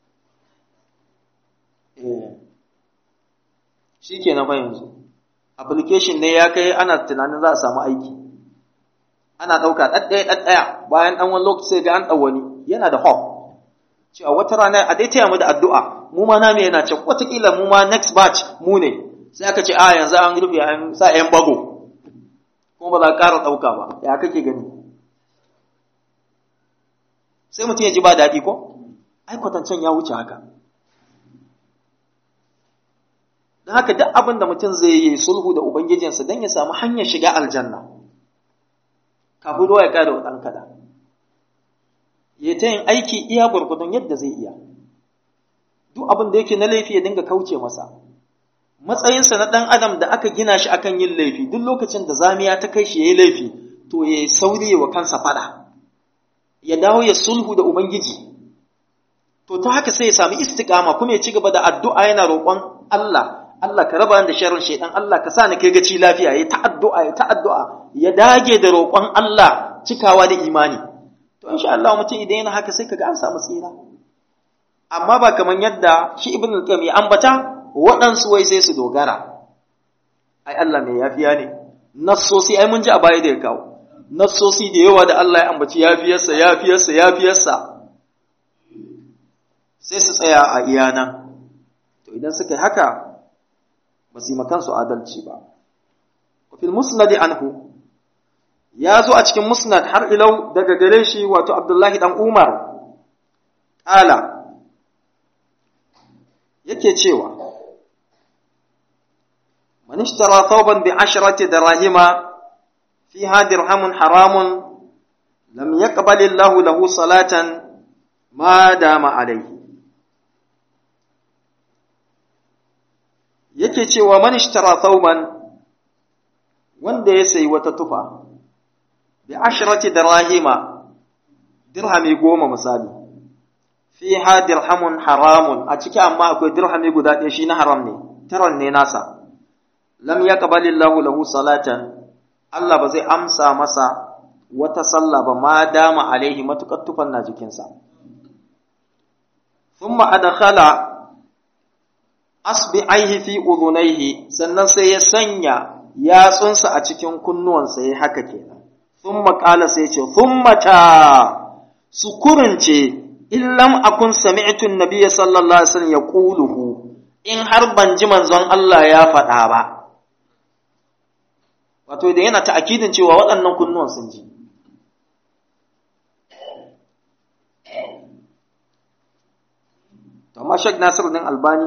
Eh. Shi kenan fa yanzu. Application ne ya kai ana tunanin za a samu aiki. Ana ɗauka ɗaɗɗaya ɗaɗɗaya bayan ɗan wani lokaci sai ga an ɗau wani yana da hope. Cewa wata rana a dai taya mu da addu'a, mu ma namu yana ce wataƙila mu ma next batch mu ne. Sai aka ce a yanzu an rufe an sa ‘yan bago. Kuma ba za a ƙara ɗauka ba. Ya kake gani? Sai mutum ya ji ba daɗi ko? Ai kwatancen ya wuce haka. Don haka duk abin da mutum zai yi sulhu da Ubangijinsa don ya samu hanyar shiga aljanna. Kafin ruwa ya ƙara wa ɗan kada. Ya ta yin aiki iya gwargwadon yadda zai iya. Duk abin da yake na laifi ya dinga kauce masa. Matsayinsa na ɗan adam da aka gina shi akan yin laifi, duk lokacin da zamiya ta kai shi ya yi laifi, to ya yi sauri wa kansa fada. Ya dawo ya sulhu da Ubangiji. To ta haka sai ya sami istiqama kuma ya ci gaba da addu'a yana roƙon Allah, Allah ka raba da sharrin shaitan, Allah ka sa ni kai gaci lafiya, ya ta addu'a, ya ta addu'a, ya dage da roƙon Allah cikawa da imani. To insha Allah mutum idan yana haka sai kaga an samu tsira. Amma ba kamar yadda shi Ibn al-Qayyim ya ambata, waɗansu wai sai su dogara. Ai Allah mai yafiya ne. Nassosi ai mun ji a baya da ya kawo. Nassosi da yawa da Allah ya ambaci yafiyarsa, yafiyarsa, yafiyarsa. Sai su tsaya a iyana. To idan suka yi haka ba su yi makansu adalci ba. Wa fil musnad anhu ya zo a cikin musnad har ilau daga gare shi wato Abdullahi dan Umar ƙala yake cewa man ishtara thawban bi ashrati dirahima fiha dirhamun haramun lam yaqbal Allahu lahu salatan ma dama alayhi. yake cewa man ishtara thawban wanda ya sayi wata tufa bi ashrati dirahima dirhami goma misali fiha dirhamun haramun a ciki amma akwai dirhami guda ɗaya shi na haram ne taran ne nasa lam yaqbalillahu lahu salatan Allah ba zai amsa masa wata sallah ba ma dama alaihi matukar tufan na jikinsa thumma adkhala asbi'aihi fi udhunayhi sannan sai ya sanya yatsunsa a cikin kunnuwansa yayi haka kenan thumma qala sai ce thumma ta sukurunce in lam akun sami'tu an-nabiy sallallahu alaihi wasallam yaquluhu in har ban ji manzon Allah ya faɗa ba wato da yana ta'akidin cewa waɗannan kunnuwan sun ji amma Sheikh Nasiruddin Albani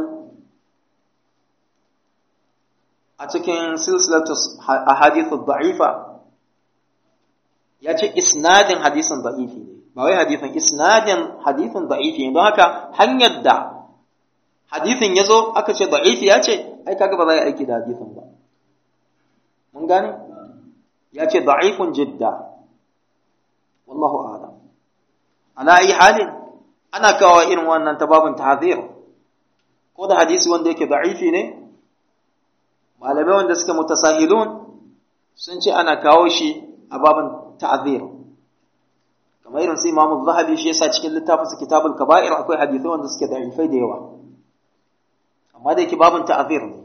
a cikin silsilatu ahadithu da'ifa ya ce isnadin hadisin da'ifi ne ba wai hadisin isnadin hadisin da'ifi ne don haka hanyar da hadisin ya zo aka ce da'ifi ya ce ai kaga ba za a yi aiki da hadisin ba mun gane ya ce da'ifun jidda wallahu a'lam ala ayi halin ana kawo irin wannan ta babin tahzir ko da hadisi wanda yake da'ifi ne malamai wanda suke mutasahilun sun ce ana kawo shi a babin ta'zir kamar irin su Imam Az-Zahabi shi yasa cikin littafin sa Kitabul Kaba'ir akwai hadisi wanda suke da'ifai da yawa amma da yake babin ta'zir ne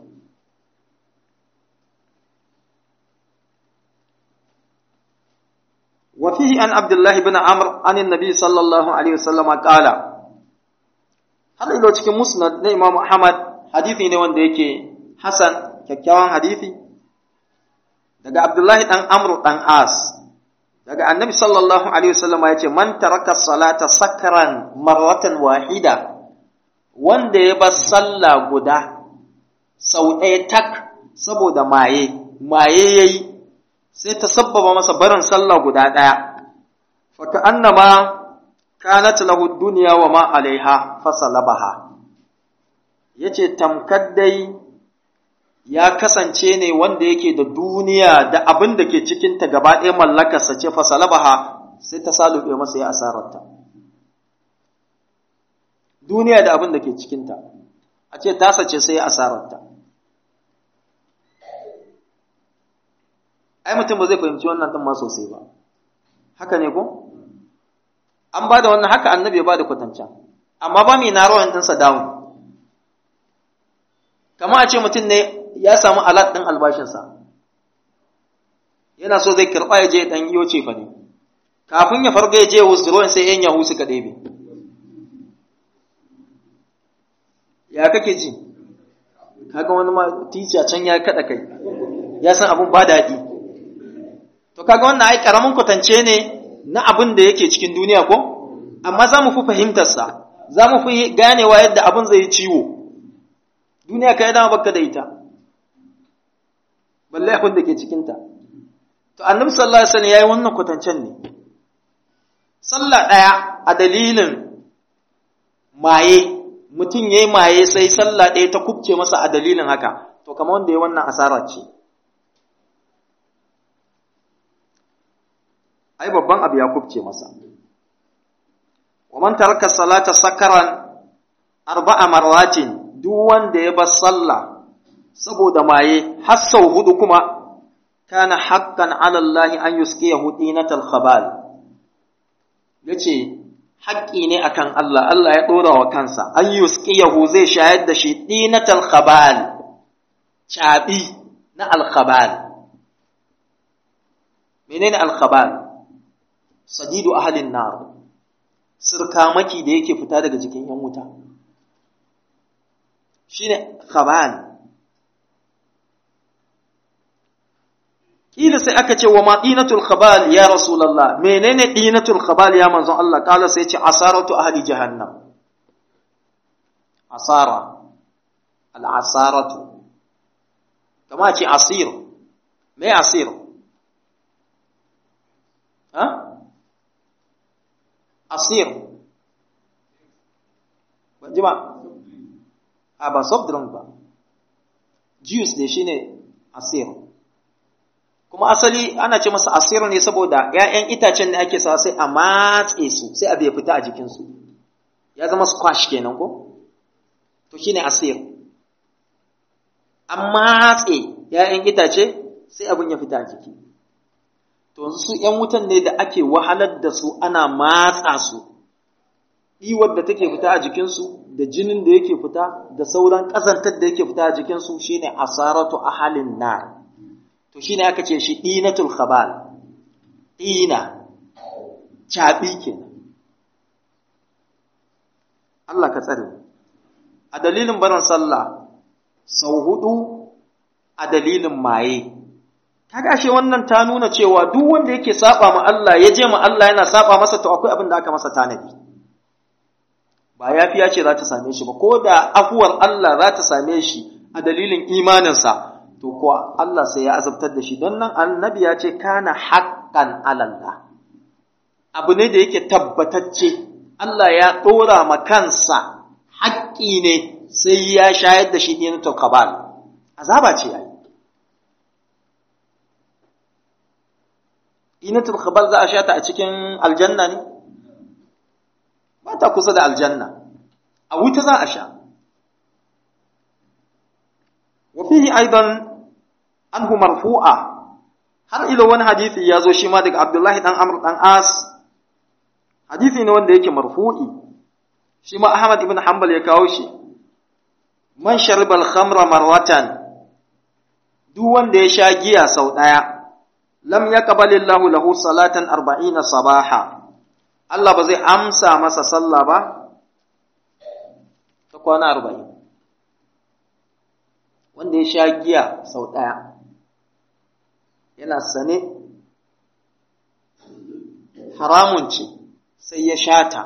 وفيه عن عبد الله بن عمرو عن النبي صلى الله عليه وسلم قال هذا ilo cikin musnad na Imam Ahmad hadisi ne wanda yake hasan kyakkyawan hadisi daga Abdullahi dan Amr dan As daga Annabi sallallahu alaihi wasallam yace man taraka salata sakran marratan wahida wanda ya bar sallah guda sau ɗaya tak saboda maye maye yayi sai ta sabbaba masa barin sallah guda ɗaya fa ka'annama kanat lahu dunya wa ma alaiha fasalabaha yace tamkar dai ya kasance ne wanda yake da duniya da abin da ke cikin ta gaba ɗaya mallakarsa ce fasalabaha sai ta salube masa ya asararta duniya da abin da ke cikin ta a ce tasa ce sai ya asararta ai mutum ba zai fahimci wannan din ma sosai ba haka ne ko an ba da wannan haka annabi ya ba da kwatancan amma ba mai narowan ɗinsa down kama a ce mutum ne ya samu alat ɗin albashinsa yana so zai karɓa ya je ɗan iyo ce fa ne kafin ya farga ya je withdrawing sai yan yahu suka ɗebe ya kake ji kaga wani ma teacher can ya kaɗa kai ya san abun ba daɗi to kaga wannan ai karamin kwatance ne na abin da yake cikin duniya ko amma za mu fi fahimtarsa za mu fi ganewa yadda abin zai ciwo duniya ka yi dama baka da ita balle abin da ke cikinta to annabi sallallahu alaihi wasallam yayi wannan kwatancen ne sallah daya a dalilin maye mutum yayi maye sai sallah daya ta kubce masa a dalilin haka to kamar wanda yayi wannan asara ce ai babban abu ya kubce masa wa man taraka salata sakaran arba'a marratin duk wanda ya bar sallah saboda maye har sau hudu kuma kana haqqan 'ala Allah an yusqiyahu dinatal khabal yace haƙƙi ne akan Allah Allah ya dora wa kansa an yusqiyahu zai shayar da shi dinatal khabal chabi na al khabal menene al khabal sadidu ahalin nar sirkamaki da yake fita daga jikin yan wuta shine khabal kila sai aka ce wa ma dinatul khabal ya rasulullah menene dinatul khabal ya manzon Allah kala sai ce asaratu ahli jahannam asara al asaratu kama ce asir me asir ha asir ba jima a ba soft drink ba juice ne shine asir. Kuma asali ana ce masa asir ne saboda ‘ya'yan itacen da ake sa sai a matse su, sai abu ya fita a jikinsu. Ya zama squash kenan ko? To shine asir. An matse ‘ya'yan itace sai abin ya fita a jiki. To yanzu su ‘yan wutan ne da ake wahalar da su ana matsa su. Iwar da take fita a jikinsu, da jinin da yake fita, da sauran ƙazantar da yake fita a jikinsu shine asaratu ahalin nar. To shine aka ce shi dinatul khabal. Dina caɓi kenan. Allah ka tsare. A dalilin barin sallah sau hudu a dalilin maye. Kaga ashe wannan ta nuna cewa duk wanda yake saba ma Allah ya je ma Allah yana saba masa to akwai abin da aka masa tanadi. Ba yafiya ce za ta same shi ba, ko da afuwar Allah za ta same shi a dalilin imaninsa, to kuwa Allah sai ya azabtar da shi. Don nan annabi ya ce kana haqqan alallah. Abu ne da yake tabbatacce, Allah ya ɗora ma kansa haƙƙi ne sai ya shayar da shi dinatul kabal. Azaba ce ai. Dinatul kabal za a sha ta a cikin aljanna ne? Ba ta kusa da aljanna, a wuta za a sha. Wa fihi aidan anhu marfu'a, har ila wani hadisi ya zo shi ma daga Abdullahi dan Amr dan As, hadisi ne wanda yake marfu'i, shi ma Ahmad ibn Hanbal ya kawo shi. Man shariba al-khamra marwatan, duk wanda ya sha giya sau daya, lam yaqbalillahu lahu salatan arba'ina sabaha, Allah ba zai amsa masa sallah ba ta kwana arba'in. Wanda ya sha giya sau ɗaya, yana sane haramun ce sai ya sha ta,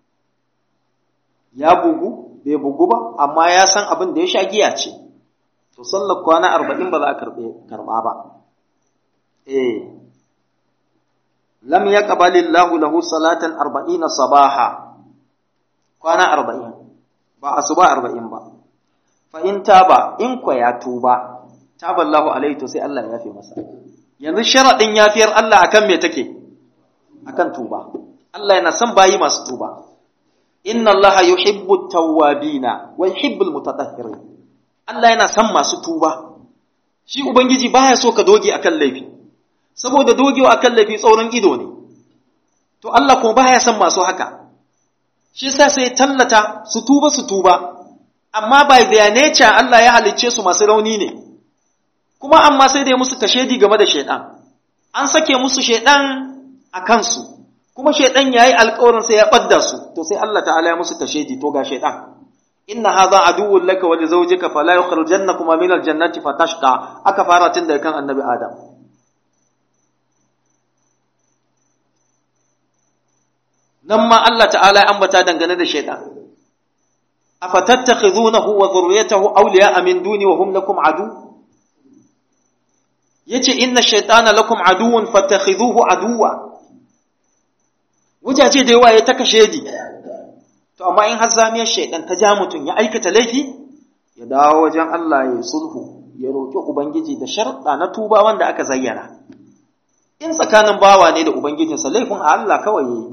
ya bugu, bai bugu ba, amma ya san abin da ya sha giya ce, to sallar kwana arba'in ba za a karɓa ba. Eh. lam yaqbalillahu lahu salatan arba'ina sabaha, kwana arba'in ba asuba arba'in ba. Fa in taba, in kwa ya tuba, taballahu alaihi, to sai Allah ya yafe masa. Yanzu sharadin yafiyar Allah akan me take? Akan tuba. Allah yana son bayi masu tuba. Inna Allah yuhibbu tawwabina wa yuhibbul mutatahhirin. Allah yana son masu tuba. Shi ubangiji baya so ka doge akan laifi, saboda dogewa akan laifi tsaurin ido ne. To Allah kuma baya son masu haka. Shi yasa sai tallata su tuba su tuba. Amma by their nature Allah ya halicce su masu rauni ne. Kuma amma sai dai musu kashedi game da shaidan. An sake musu shaidan a kansu. Kuma shaidan yayi alƙawarin sai ya badda su. To sai Allah ta'ala ya musu kashedi, to ga shaidan. Inna hadha aduwwun laka wa li zawjika fala yukhrijannakuma min al-jannati fatashqa. Aka fara tun daga kan Annabi Adam. Nan ma Allah ta'ala ya ambata dangane da shaitan. Afatattakhizunahu wa dhurriyyatahu awliya'a min duni wa hum lakum adu? Yace inna shaytana lakum aduwwun fattakhidhuhu aduwwa. Wujaje da yawa ya ta kashedi. To amma in har zamiyar shaitan ta ja mutun ya aikata laifi, ya dawo wajen Allah ya sulhu, ya roki ubangiji da sharɗa na tuba wanda aka zayyana. In tsakanin bawa ne da ubangijinsa, laifin a Allah kawai yayi.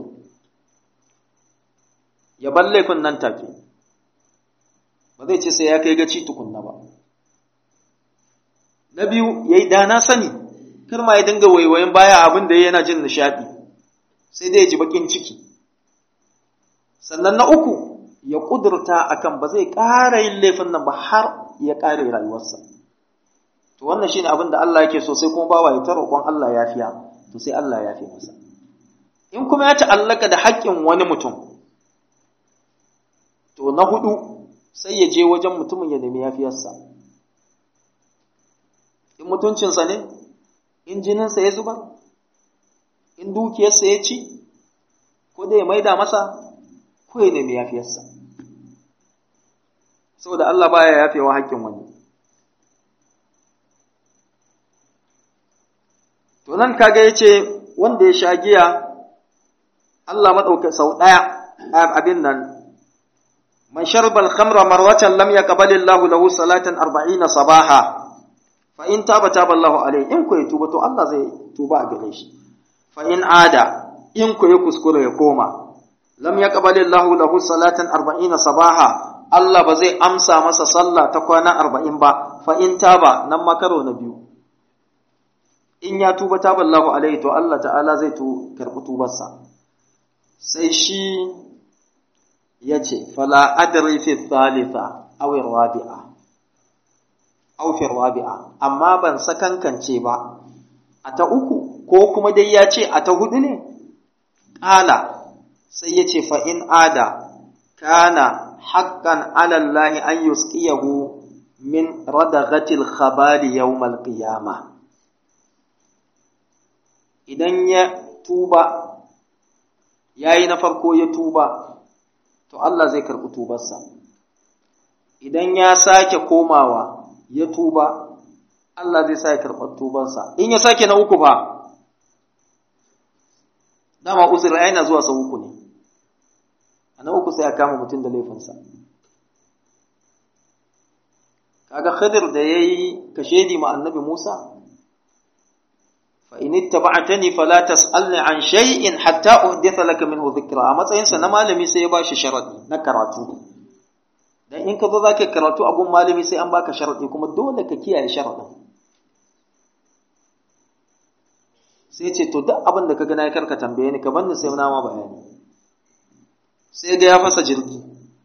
Ya bar laifin nan take, ba zai ce sai ya kai gaci tukunna ba. Na biyu, ya yi dana sani, kar ma ya dinga waiwayin baya abin da yana jin nishaɗi, sai dai ya ji baƙin ciki. Sannan na uku, ya ƙudurta akan ba zai ƙara yin laifin nan ba har ya ƙare rayuwarsa. To wannan shine abin da Allah yake so, sai kuma bawa ya ta roƙon Allah ya fiya, to sai Allah ya fi masa. In kuma ya ta'allaka da haƙƙin wani mutum, to na hudu sai ya je wajen mutumin ya nemi yafiyarsa. In mutuncinsa ne, in jininsa ya zuba, in dukiyarsa ya ci, ko da ya maida masa, ko ya nemi yafiyarsa. Saboda Allah baya yafewa haƙƙin wani. To nan kaga yace wanda ya sha giya, Allah madauka sau daya abin nan man shariba al-khamra marwatan lam yaqbal Allahu lahu salatan arba'ina sabaha fa in taba taba Allahu alayhi in ko ya tuba to Allah zai tuba a gare shi fa in ada in ko ya kuskure ya koma lam yaqbal Allahu lahu salatan arba'ina sabaha Allah ba zai amsa masa sallah ta kwana arba'in ba fa in taba nan makaro na biyu in ya tuba taba Allahu alayhi to Allah ta'ala zai tu karbi tubarsa sai shi yace fala adri fi thalitha aw rabi'a aw fi rabi'a amma ban sakankance ba a ta uku ko kuma dai yace a ta hudu ne qala sai yace fa in ada kana haqqan 'ala Allah an yusqiyahu min radaghatil khabali yawm al-qiyamah idan ya tuba yayi na farko ya tuba to Allah zai karɓi tubarsa idan ya sake komawa ya tuba Allah zai sake karɓar tubarsa in ya sake na uku ba dama uzuri yana zuwa sau uku ne a na uku sai a kama mutum da laifinsa kaga Khadir da yayi kashedi ma annabi Musa fa in ittaba'tani fala tas'alni an shay'in hatta uhditha laka minhu dhikra a matsayin sa na malami sai ya bashi sharadi na karatu dan in ka zo zaka karatu abun malami sai an baka sharadi kuma dole ka kiyaye sharadin sai ce to duk abin da kaga nayi karka tambaye ni ka banni sai na ma bayani sai ga ya fasa jirgi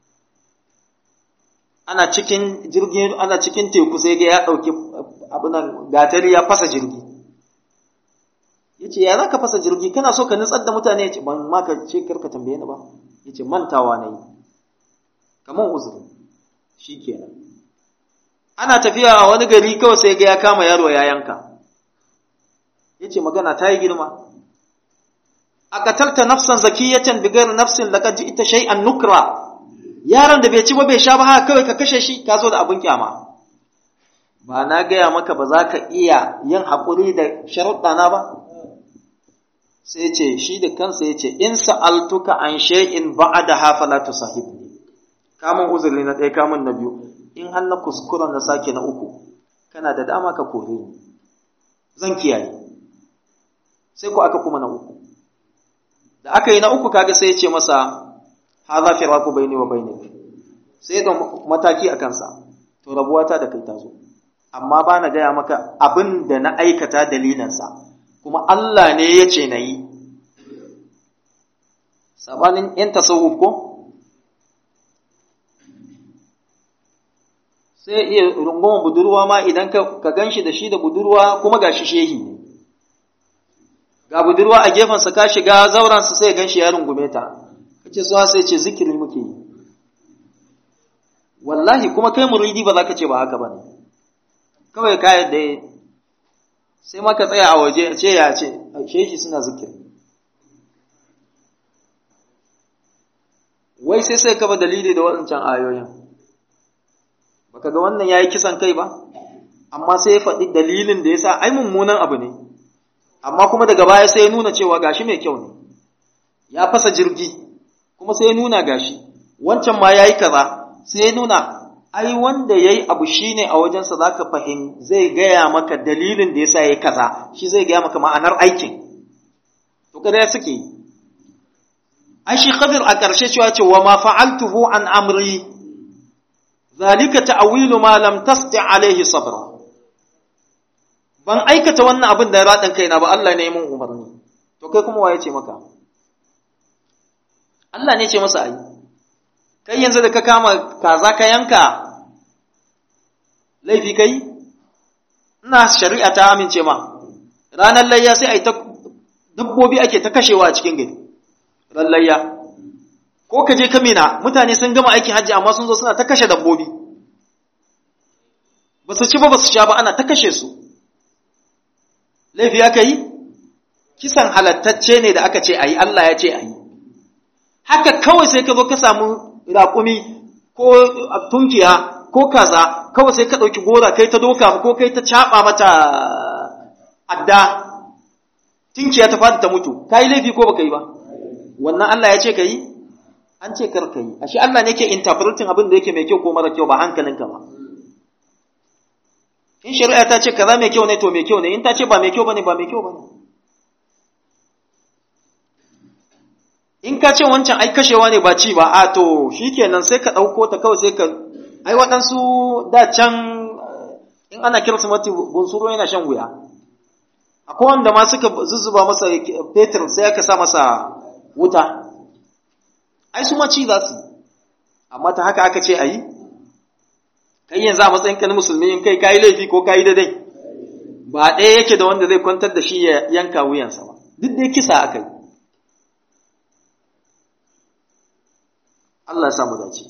ana cikin jirgi ana cikin teku sai ga ya dauki abin nan gatari ya fasa jirgi yace ya zaka fasa jirgi kana so ka nutsar da mutane yace ban ma ka ce karka tambaye ni ba yace mantawa nayi kaman uzuri shikenan ana tafiya a wani gari kawai sai ga ya kama yaro ya yanka yace magana ta yi girma aqatalta nafsan zakiyatan bighayri nafsin laqad ji'ta shay'an nukra yaron da bai ci ba bai sha ba haka kawai ka kashe shi ka zo da abun kyama ba na gaya maka ba za ka iya yin haƙuri da sharuɗa na ba sai ce shi da kansa ya ce in sa'altuka an shay'in ba'daha fala tusahibni kamun uzuri na ɗaya kamun na biyu in an na kuskuren na sake na uku kana da dama ka kore ni zan kiyaye sai ko aka kuma na uku da aka yi na uku kaga sai ya ce masa hadha firaqu baini wa bainik sai da mataki a kansa to rabuwata da kai ta zo amma ba na gaya maka abin da na aikata dalilinsa kuma Allah ne ya ce na yi sabanin ‘yan tasawuf ko sai iya rungumar budurwa ma idan ka gan shi da shi da budurwa kuma ga shi shehi ne ga budurwa a gefensa ka shiga zauransa sai gan shi ya rungume ta kace suwa sai ce zikiri muke yi wallahi kuma kai muridi ba za ka ce ba haka ba ne kawai ka yadda sai maka tsaya a waje ce ya ce shehi suna zikiri wai sai sai ka ba dalili da waɗancan ayoyin baka ga wannan yayi kisan kai ba amma sai ya faɗi dalilin da yasa ai mummunan abu ne amma kuma daga baya sai ya nuna cewa gashi mai kyau ne ya fasa jirgi kuma sai ya nuna gashi wancan ma yayi kaza sai ya nuna ai wanda yayi abu shine a wajensa zaka fahim zai gaya maka dalilin da yasa yayi kaza shi zai gaya maka ma'anar aikin to kada ya suke ai shi Khadir a ƙarshe cewa ce wa ma fa'altuhu an amri zalika ta'wilu ma lam tasti alaihi sabra ban aikata wannan abin da radan kaina ba Allah ne mun umarni to kai kuma waye ce maka Allah ne ce masa ai kai yanzu da ka kama kaza ka yanka laifi kai ina shari'a ta amince ma ranar layya sai ai ta dabbobi ake ta kashewa a cikin gari ran layya ko ka je ka mina mutane sun gama aikin hajji amma sun zo suna ta kashe dabbobi ba su ci ba ba su sha ba ana ta kashe su laifi aka yi kisan halattacce ne da aka ce ayi Allah ya ce ayi haka kawai sai ka zo ka samu raƙumi ko tunkiya ko kaza kawai sai ka ɗauki gora kai ta doka ko kai ta caɓa mata adda tunkiya ta fadi ta mutu ka yi laifi ko baka yi ba wannan Allah ya ce ka yi an ce kar ka yi ashe Allah ne ke interpreting abin da yake mai kyau ko mara kyau ba hankalinka ba in shari'a ta ce kaza mai kyau ne to mai kyau ne in ta ce ba mai kyau bane ba mai kyau bane in ka ce wancan ai kashewa ne ba ci ba a to shikenan sai ka dauko ta kawai sai ka ai waɗansu da can in ana kirsimati bunsuro yana shan wuya akwai wanda ma suka zuzzuba masa fetur sai aka sa masa wuta ai su ma ci za su amma ta haka aka ce ayi kai yanzu a matsayin kan musulmi in kai kayi laifi ko kayi daidai ba ɗaya yake da wanda zai kwantar da shi ya yanka wuyansa ba duk dai kisa aka yi Allah ya samu dace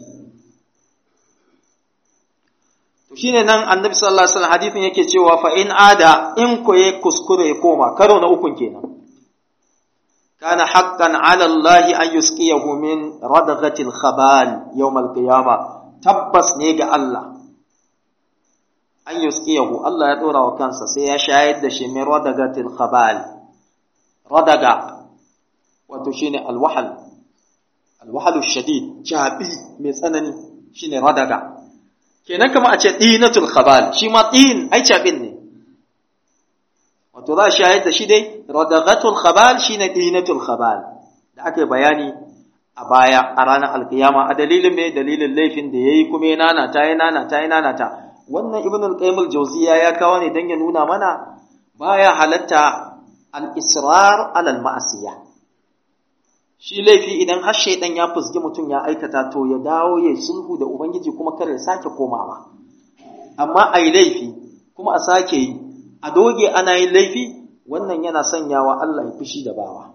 to shine nan annabi sallallahu alaihi wasallam hadithin yake cewa fa in ada in ko ya kuskure ya koma karo na ukun kenan kana haqqan ala Allah an yusqiyahu min radghatil khabal yawm al-qiyamah tabbas ne ga Allah an yusqiyahu Allah ya dora wa kansa sai ya shayar da shi min radghatil khabal radaga wato shine al-wahl al-wahl ash-shadid jabi mai tsanani shine radaga kenan kamar a ce dinatul khabal shi ma din ai cabin ne wato za a shayar da shi dai radagatul khabal shine dinatul khabal da aka bayani a baya a ranar alkiyama a dalilin mai dalilin laifin da yayi kuma yana nana ta yana nana ta yana nana ta wannan ibn al-qayyim al-jawziya ya kawo ne dan ya nuna mana baya halatta al-israr ala al-ma'siyah shi laifi idan har shaidan ya fusgi mutum ya aikata to ya dawo ya sulhu da ubangiji kuma kar ya sake komawa amma ai laifi kuma a sake yi a doge ana yin laifi wannan yana sanyawa Allah ya fushi da bawa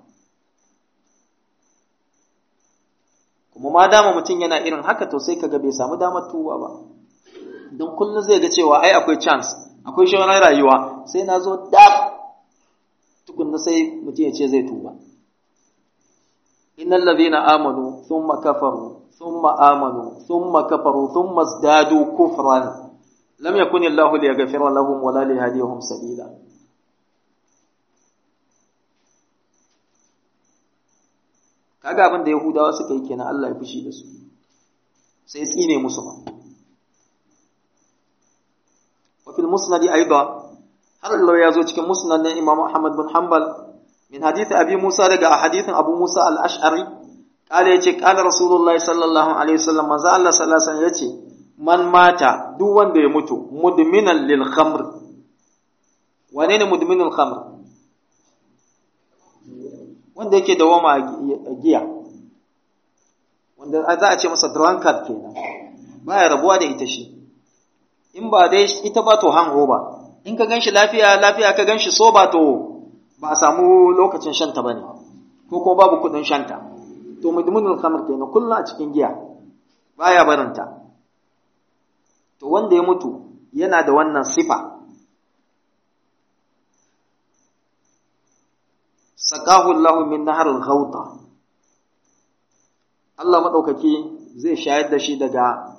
kuma ma dama mutum yana irin haka to sai kaga bai samu damar tuba ba don kullum zai ga cewa ai akwai chance akwai shawarar rayuwa sai na zo dab tukunna sai mutum ya ce zai tuba innal ladhina amanu thumma kafaru thumma amanu thumma kafaru thumma izdadu kufran lam yakun Allahu liyaghfira lahum wala liyahdihim sabila kaga abin da yahudawa suka yi kenan Allah ya fushi da su sai tsine musu ba wa fil musnad aidan har Allah ya zo cikin musnad na Imam Ahmad bin Hanbal min hadith Abi Musa daga hadithin Abu Musa al-Ash'ari kale yace kana Rasulullahi sallallahu alaihi wasallam manzo Allah sallallahu alaihi wasallam yace man mata duk wanda ya mutu mudminan lil khamr wane ne mudminul khamr wanda yake dawama a giya wanda za a ce masa drunkard kenan baya rabuwa da ita shi in ba dai ita ba to hangover in ka ganshi lafiya lafiya ka ganshi soba to ba a samu lokacin shanta bane ko kuma babu kudin shanta to mudminul khamr kenan kullun a cikin giya baya barinta to wanda ya mutu yana da wannan sifa saqahu Allah min nahar al-ghawta Allah madaukaki zai shayar da shi daga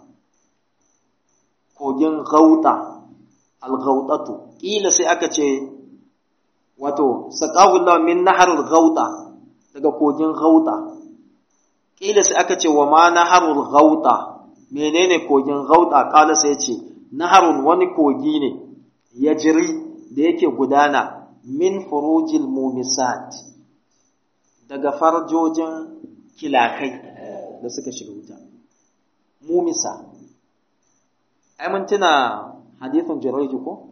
kogin ghawta al-ghawtatu kila sai aka ce wato saqahu Allah min nahar al-ghawta daga kogin ghawta kila sai aka ce wa ma naharul ghawta menene kogin ghawta kala sai ce naharun wani kogi ne yajri da yake gudana min furujil mumisat daga farjojin kilakai da suka shiga wuta mumisa ai mun tuna hadithin Jurayj ko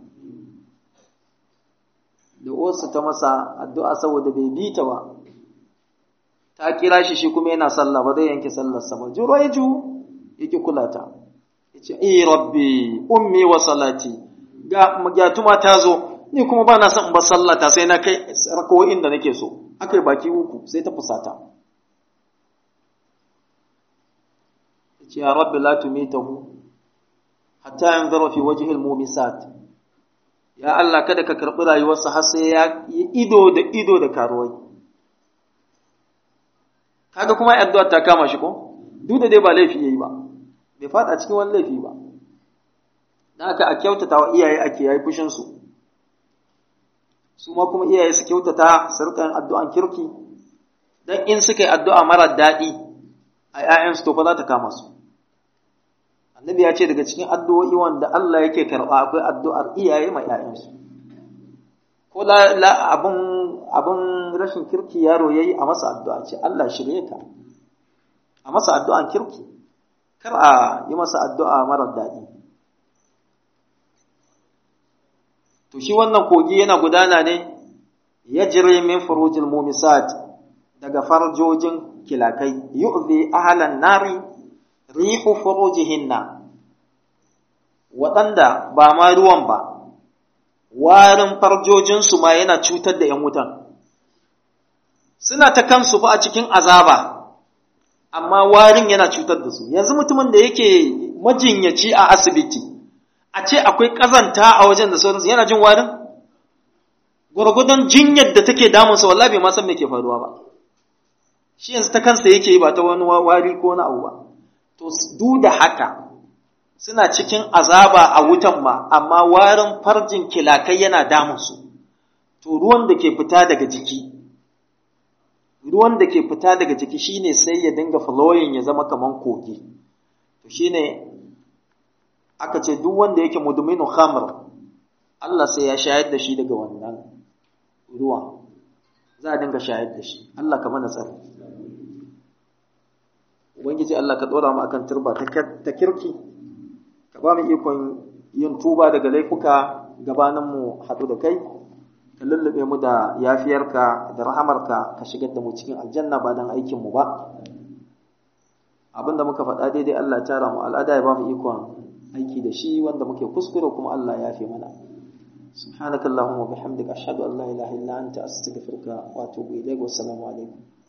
da wasu ta masa addu'a saboda bai bi ta ba ta kira shi shi kuma yana sallah ba zai yanke sallar sa ba Jurayj yake kula ta yace eh rabbi ummi wa salati ga magyatuma ta zo ni kuma ba na son in ba sallata sai na kai rakawoyin da nake so akai baki uku sai ta fusata yace ya rabbi la tumitahu hatta yanzura fi wajhi almumisat ya Allah kada ka karbi rayuwarsa har sai ya yi ido da ido da karuwai kaga kuma addu'a ta kama shi ko duk da dai ba laifi yayi ba bai fada cikin wani laifi ba dan haka a kyautata wa iyaye ake yayi fushin su su ma kuma iyaye su kyautata su rika yin addu'an kirki dan in suka yi addu'a mara daɗi a ‘ya'yansu to fa za ta kama su. Annabi ya ce daga cikin addu'o'i wanda Allah yake karɓa akwai addu'ar iyaye mai ‘ya'yansu. Ko la abin abin rashin kirki yaro ya yi a masa addu'a ce Allah shirye ka, a masa addu'an kirki, kar a yi masa addu'a marar daɗi. To shi wannan kogi yana gudana ne ya jire min furujil mumisat daga farjojin kilakai, yu'zi ahlan nari rihu furujihinna, waɗanda ba ma ruwan ba, warin farjojinsu ma yana cutar da ‘yan wutan. Suna ta kansu fa a cikin azaba, amma warin yana cutar da su. Yanzu mutumin da yake majinyaci a asibiti, a ce akwai ƙazanta a wajen da sauransu, yana jin warin? Gwargwadon jinyar da take damunsa, wallahi bai ma san me ke faruwa ba. Shi yanzu ta kansa yake yi ba ta wani wari ko wani abu ba. To, duk da haka, suna cikin azaba a wutan ma, amma warin farjin kilakai yana damunsu. To, ruwan da ke fita daga jiki, ruwan da ke fita daga jiki shine sai ya dinga flowing ya zama kaman kogi. To, shine aka ce duk wanda yake mudminu khamr, Allah sai ya shayar da shi daga wannan ruwan. Za a dinga shayar da shi. Allah ka mana tsari. Ubangiji Allah ka ɗora mu akan turba ta kirki, ka ba mu ikon yin tuba daga laifuka gabaninmu haɗu da kai, ka lullube mu da yafiyarka da rahamarka, ka shigar da mu cikin aljanna ba don aikinmu ba. Abinda muka faɗa daidai Allah ya tara mu al'ada ya ba mu ikon aiki da shi, wanda muke kuskure kuma Allah ya yafe mana. سبحانك اللهم وبحمدك أشهد أن لا إله إلا أنت أستغفرك وأتوب إليك والسلام عليكم.